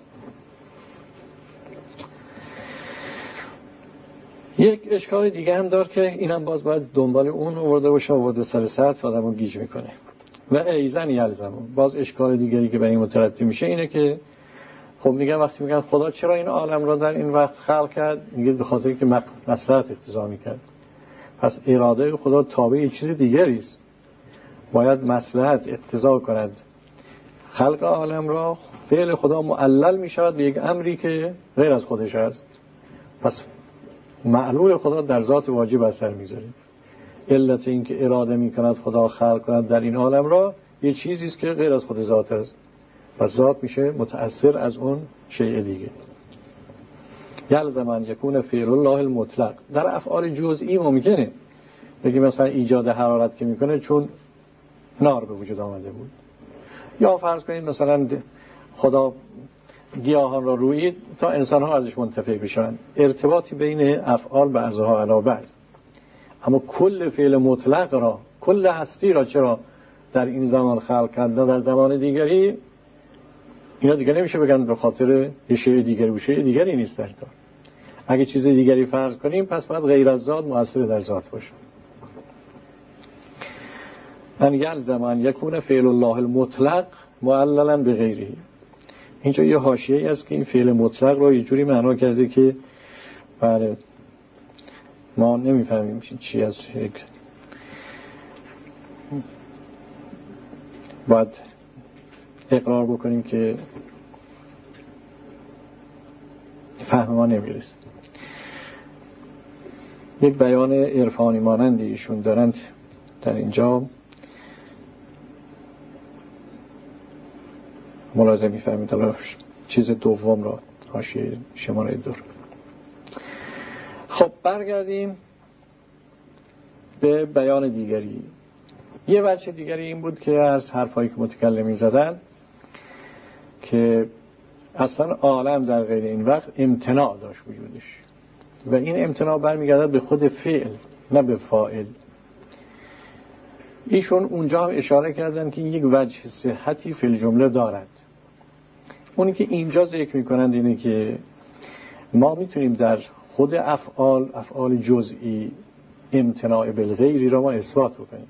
[SPEAKER 1] یک اشکال دیگه هم داره که اینم باز باید دنبال اون آورده باشه، آورده سر سطح آدمو گیج میکنه. و ایزن یلزم، باز اشکال دیگری که به این مترتب میشه اینه که خب میگن وقتی میگن خدا چرا این عالم را در این وقت خلق کرد، میگه به خاطر که مصلحت اقتضا میکرد. پس اراده خدا تابع یه چیز دیگری است، باید مصلحت اقتضا کند خلق عالم را. فعل خدا معلل میشود به یک امری که غیر از خودش است، پس معلول خدا در ذات واجب اثر میذاره. علت این که اراده میکند خدا خلق کند در این عالم را یه چیزی است که غیر از خود ذات است، پس ذات میشه متأثر از اون شیء دیگه. یلزم ان یکون فعل الله المطلق. در افعال جزئی ممکنه بگی مثلا ایجاد حرارت که میکنه چون نار به وجود آمده بود، یا فرض کنید مثلا خدا گیاهان را رویید تا انسان‌ها ازش منتفع بشن، ارتباطی بین افعال بعضها علی بعض. اما کل فعل مطلق را، کل هستی را چرا در این زمان خلق کرد در زمان دیگری، اینا دیگه نمیشه بگن به خاطر یه شیء دیگری و شیء دیگری نیست در کار. اگه چیز دیگری فرض کنیم پس باید غیر از ذات مؤثر در ذات باشه. ان یلزم ان یکون فعل الله المطلق معللا بغیره. اینجا یه حاشیه‌ای است که این فعل مطلق رو یه جوری معنا کرده که بله ما نمیفهمیم چی از یک باید اقرار بکنیم که فهم ما نمیرسه. یک بیان عرفانی مانندی ایشون دارند در اینجا، ملاحظه میفهمید. حالا چیز دوم را حاشیه شماره 2. خب برگردیم به بیان دیگری. یه وجه دیگری این بود که از حرفایی که متکلمی زدن که اصلا عالم در غیر این وقت امتناع داشت وجودش، و این امتناع برمیگردد به خود فعل نه به فاعل. ایشون اونجا هم اشاره کردن که یک وجه صحتی فی الجمله دارد. اونی که اینجا ذکر میکنند اینه که ما میتونیم در خود افعال جزئی امتناع بالغیری را ما اثبات بکنیم.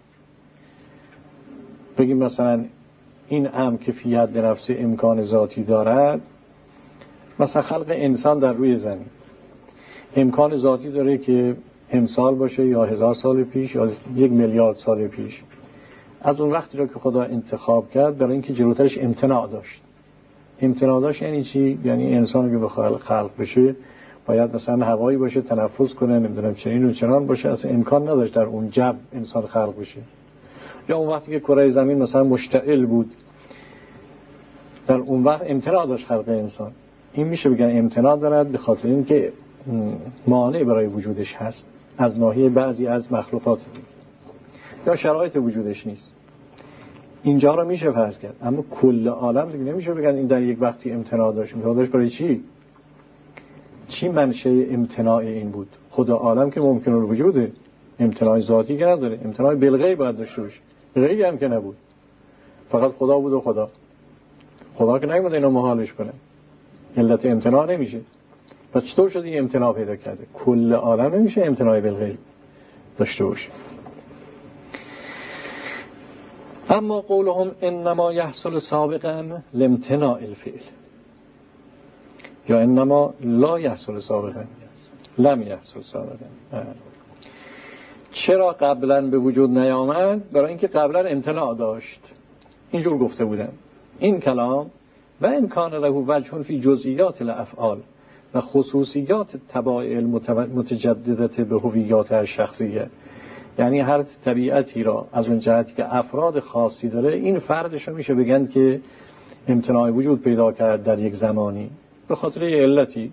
[SPEAKER 1] بگیم مثلا این امر که فی حد نفس امکان ذاتی دارد، مثلا خلق انسان در روی زمین امکان ذاتی داره که امسال باشه یا 1000 سال پیش یا 1 میلیارد سال پیش. از اون وقتی را که خدا انتخاب کرد برای اینکه جلوترش امتناع داشت. امتناع داشت یعنی چی؟ یعنی انسانی که بخواد خلق بشه باید مثلا هوایی باشه، تنفس کنه، نمیدونم چنین و چنان باشه. اصلا امکان نداشت در اون جو انسان خلق بشه. یا اون وقتی که کره زمین مثلا مشتعل بود، در اون وقت امتناع داشت خلق انسان. این میشه بگن امتناع دارد به خاطر اینکه مانع برای وجودش هست از ناحیه بعضی از مخلوقات، یا شرایط وجودش نیست. اینجا رو میشه فرض کرد. اما کل عالم دیگه نمیشه بگن این در یک وقتی امتناع داشت. امتناع داشت برای چی منشأ امتناع این بود؟ خدا عالم که ممکن الوجوده، امتناع ذاتی که نداره، امتناع بالغیب باید داشته باشه. غیبی هم که نبود، فقط خدا بود و خدا که نمیاد اینو محالش کنه. علت امتناع نمیشه. پس چطور شد این امتناع پیدا کرده؟ کل عالم نمیشه امتناع بالغیب. داشته باشیم. اما قولهم انما یحصل سابقا لامتناع الفعل، یا انما لا یحصل سابقا لم یحصل سابقا. چرا قبلا به وجود نیامد؟ برای اینکه قبلا امتناع داشت. اینجور گفته بودن این کلام. و امکان له وجه فی جزئیات الافعال و خصوصیات طبایع المتجدده به هویات الشخصیه. یعنی هر طبیعتی را از اون جهتی که افراد خاصی داره، این فردش رو میشه بگن که امتناع وجود پیدا کرد در یک زمانی به خاطر یه علتی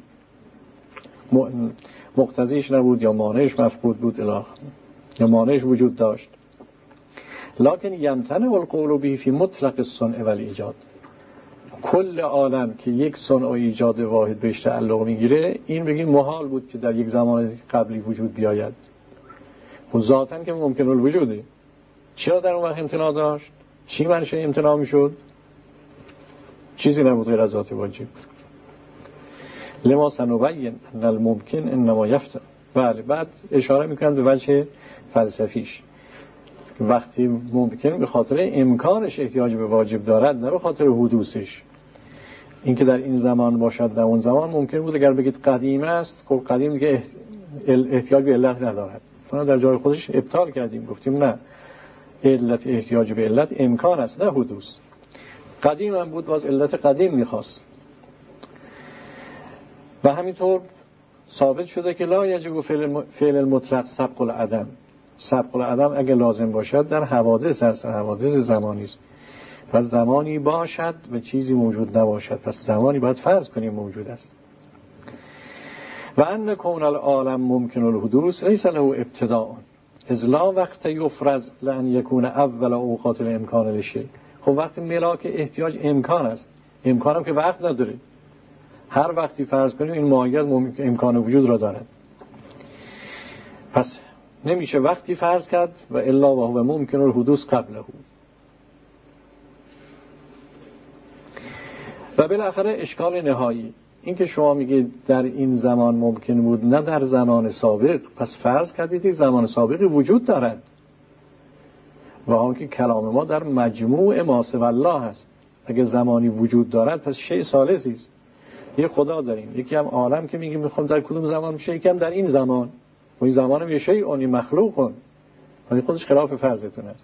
[SPEAKER 1] مقتضیش نبود یا مانعش مفقود بود الاخ، یا مانعش وجود داشت. لکن یمتنع القول به فی مطلق الصنع و الایجاد. کل عالم که یک صنع و ایجاد واحد بهش تعلق میگیره، این بگیم محال بود که در یک زمان قبلی وجود بیاید. خود ذاتاً که ممکن الوجوده. چرا در اون وقت امتناع داشت؟ چی منشه امتناع میشد؟ چیزی نبود غیر از ذات واجب. لما سنبین ان الممکن انما یفتن. بله، بعد اشاره میکنم به وجه فلسفیش. وقتی ممکن به خاطر امکانش احتیاج به واجب دارد، نه به خاطر حدوثش. اینکه در این زمان باشد در اون زمان ممکن بود. اگر بگید قدیم است، خب قدیم دیگه احتیاج به علت ندارد. ما در جای خودش ابطال کردیم، گفتیم نه، علت احتیاج به علت امکان است نه حدوث. قدیم هم بود، باز علت قدیم میخواست. و همینطور ثابت شده که لا یجب فعل المطلق سبق العدم. سبق العدم اگه لازم باشد در حوادث هست، حوادث زمانی است. و زمانی باشد و چیزی موجود نباشد، پس زمانی باید فرض کنیم موجود است. و ان کون العالم ممکن الحدوث لیس له ابتداء اذ لا وقت یفرض لان یکون اول اوقات الامکان لشیء. خب وقتی ملاک احتیاج امکان است، امکانم که وقت نداره. هر وقتی فرض کنیم این ماهیت امکان وجود را دارد، پس نمیشه وقتی فرض کرد و الا و هو ممکن الحدوث قبله. و بالاخره اشکال نهایی این که شما میگید در این زمان ممکن بود نه در زمان سابق، پس فرض کردید که زمان سابقی وجود دارد و هم که کلام ما در مجموع ما سوی الله هست. اگه زمانی وجود دارد پس شیء ثالثی است. یه خدا داریم، یکی هم عالم که میگیم میخوام در کدوم زمان میشه، یکی هم در این زمان. و این زمان هم یه شیء اونی مخلوقون، ولی خودش خلاف فرضتون است.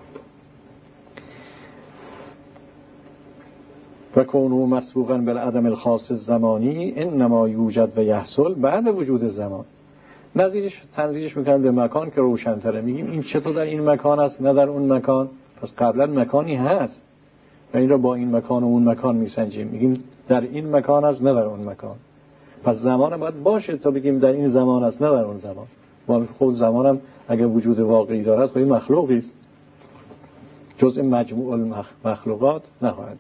[SPEAKER 1] و کونه مسبوقا بالعدم الخاص الزمانی انما یوجد و یحصل بعد وجود زمان. نظیرش تنظیرش میکنن به مکان که روشن‌تره. میگیم این چطور در این مکان است نه در اون مکان؟ پس قبلا مکانی هست و این را با این مکان و اون مکان میسنجیم. میگیم در این مکان است نه در اون مکان، پس زمان باید باشه تا بگیم در این زمان است نه در اون زمان. با خود زمانم اگر وجود واقعی دارد خب این مخلوقی است، جزء مجموع المخلوقات نخواهد.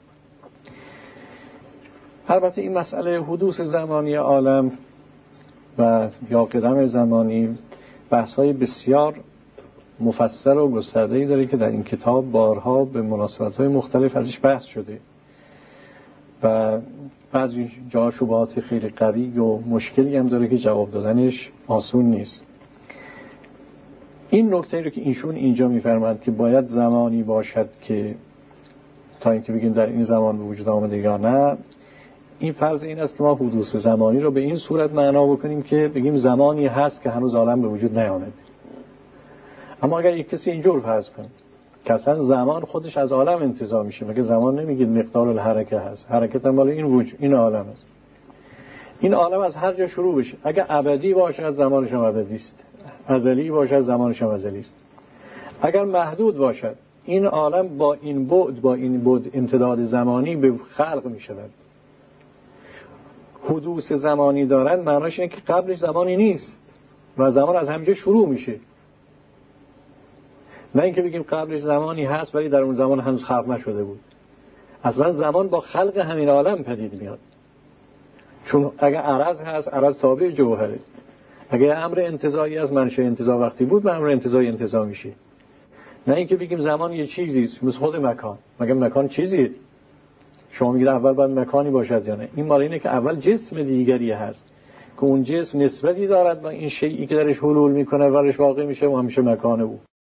[SPEAKER 1] البته این مسئله حدوث زمانی عالم و یا قدم زمانی بحث‌های بسیار مفصل و گسترده‌ای داره که در این کتاب بارها به مناسبت‌های مختلف ازش بحث شده و بعضی جا شبهات خیلی قوی و مشکلی هم داره که جواب دادنش آسون نیست. این نکته رو که ایشون اینجا می‌فرمایند که باید زمانی باشد که تا اینکه بگیم در این زمان به وجود آمده یا نه، این فرض این است که ما حدوث زمانی رو به این صورت معنا بکنیم که بگیم زمانی هست که هنوز عالم به وجود نیامده. اما اگر یک کسی اینجور فرض کنه که اصلا زمان خودش از عالم انتزاع میشه، مگه زمان نمیگید مقدار الحرکه هست، حرکت هم مال این عالم است. این عالم از هر جا شروع بشه، اگر ابدی باشه زمانش هم ابدی است، ازلی باشه زمانش هم ازلی است. اگر محدود باشد این عالم با این بعد امتداد زمانی به خلق میشود. حدوث زمانی دارن معناش اینه که قبلش زمانی نیست و زمان از همینجا شروع میشه، نه اینکه بگیم قبلش زمانی هست ولی در اون زمان هنوز خلق نشده بود. اصلا زمان با خلق همین عالم پدید میاد، چون اگه عرض هست عرض تابع جوهره، اگه امر انتزاعی از منشأ انتزاع وقتی بود امر انتزاعی انتزاع میشه. نه اینکه بگیم زمان یه چیزی است مثل خود مکان. مگه مکان چیزیه؟ شما میگید اول باید مکانی باشد یا نه؟ این مال اینه که اول جسم دیگری هست که اون جسم نسبتی دارد با این شیئی که درش حلول میکنه و درش واقع میشه و همیشه مکان او.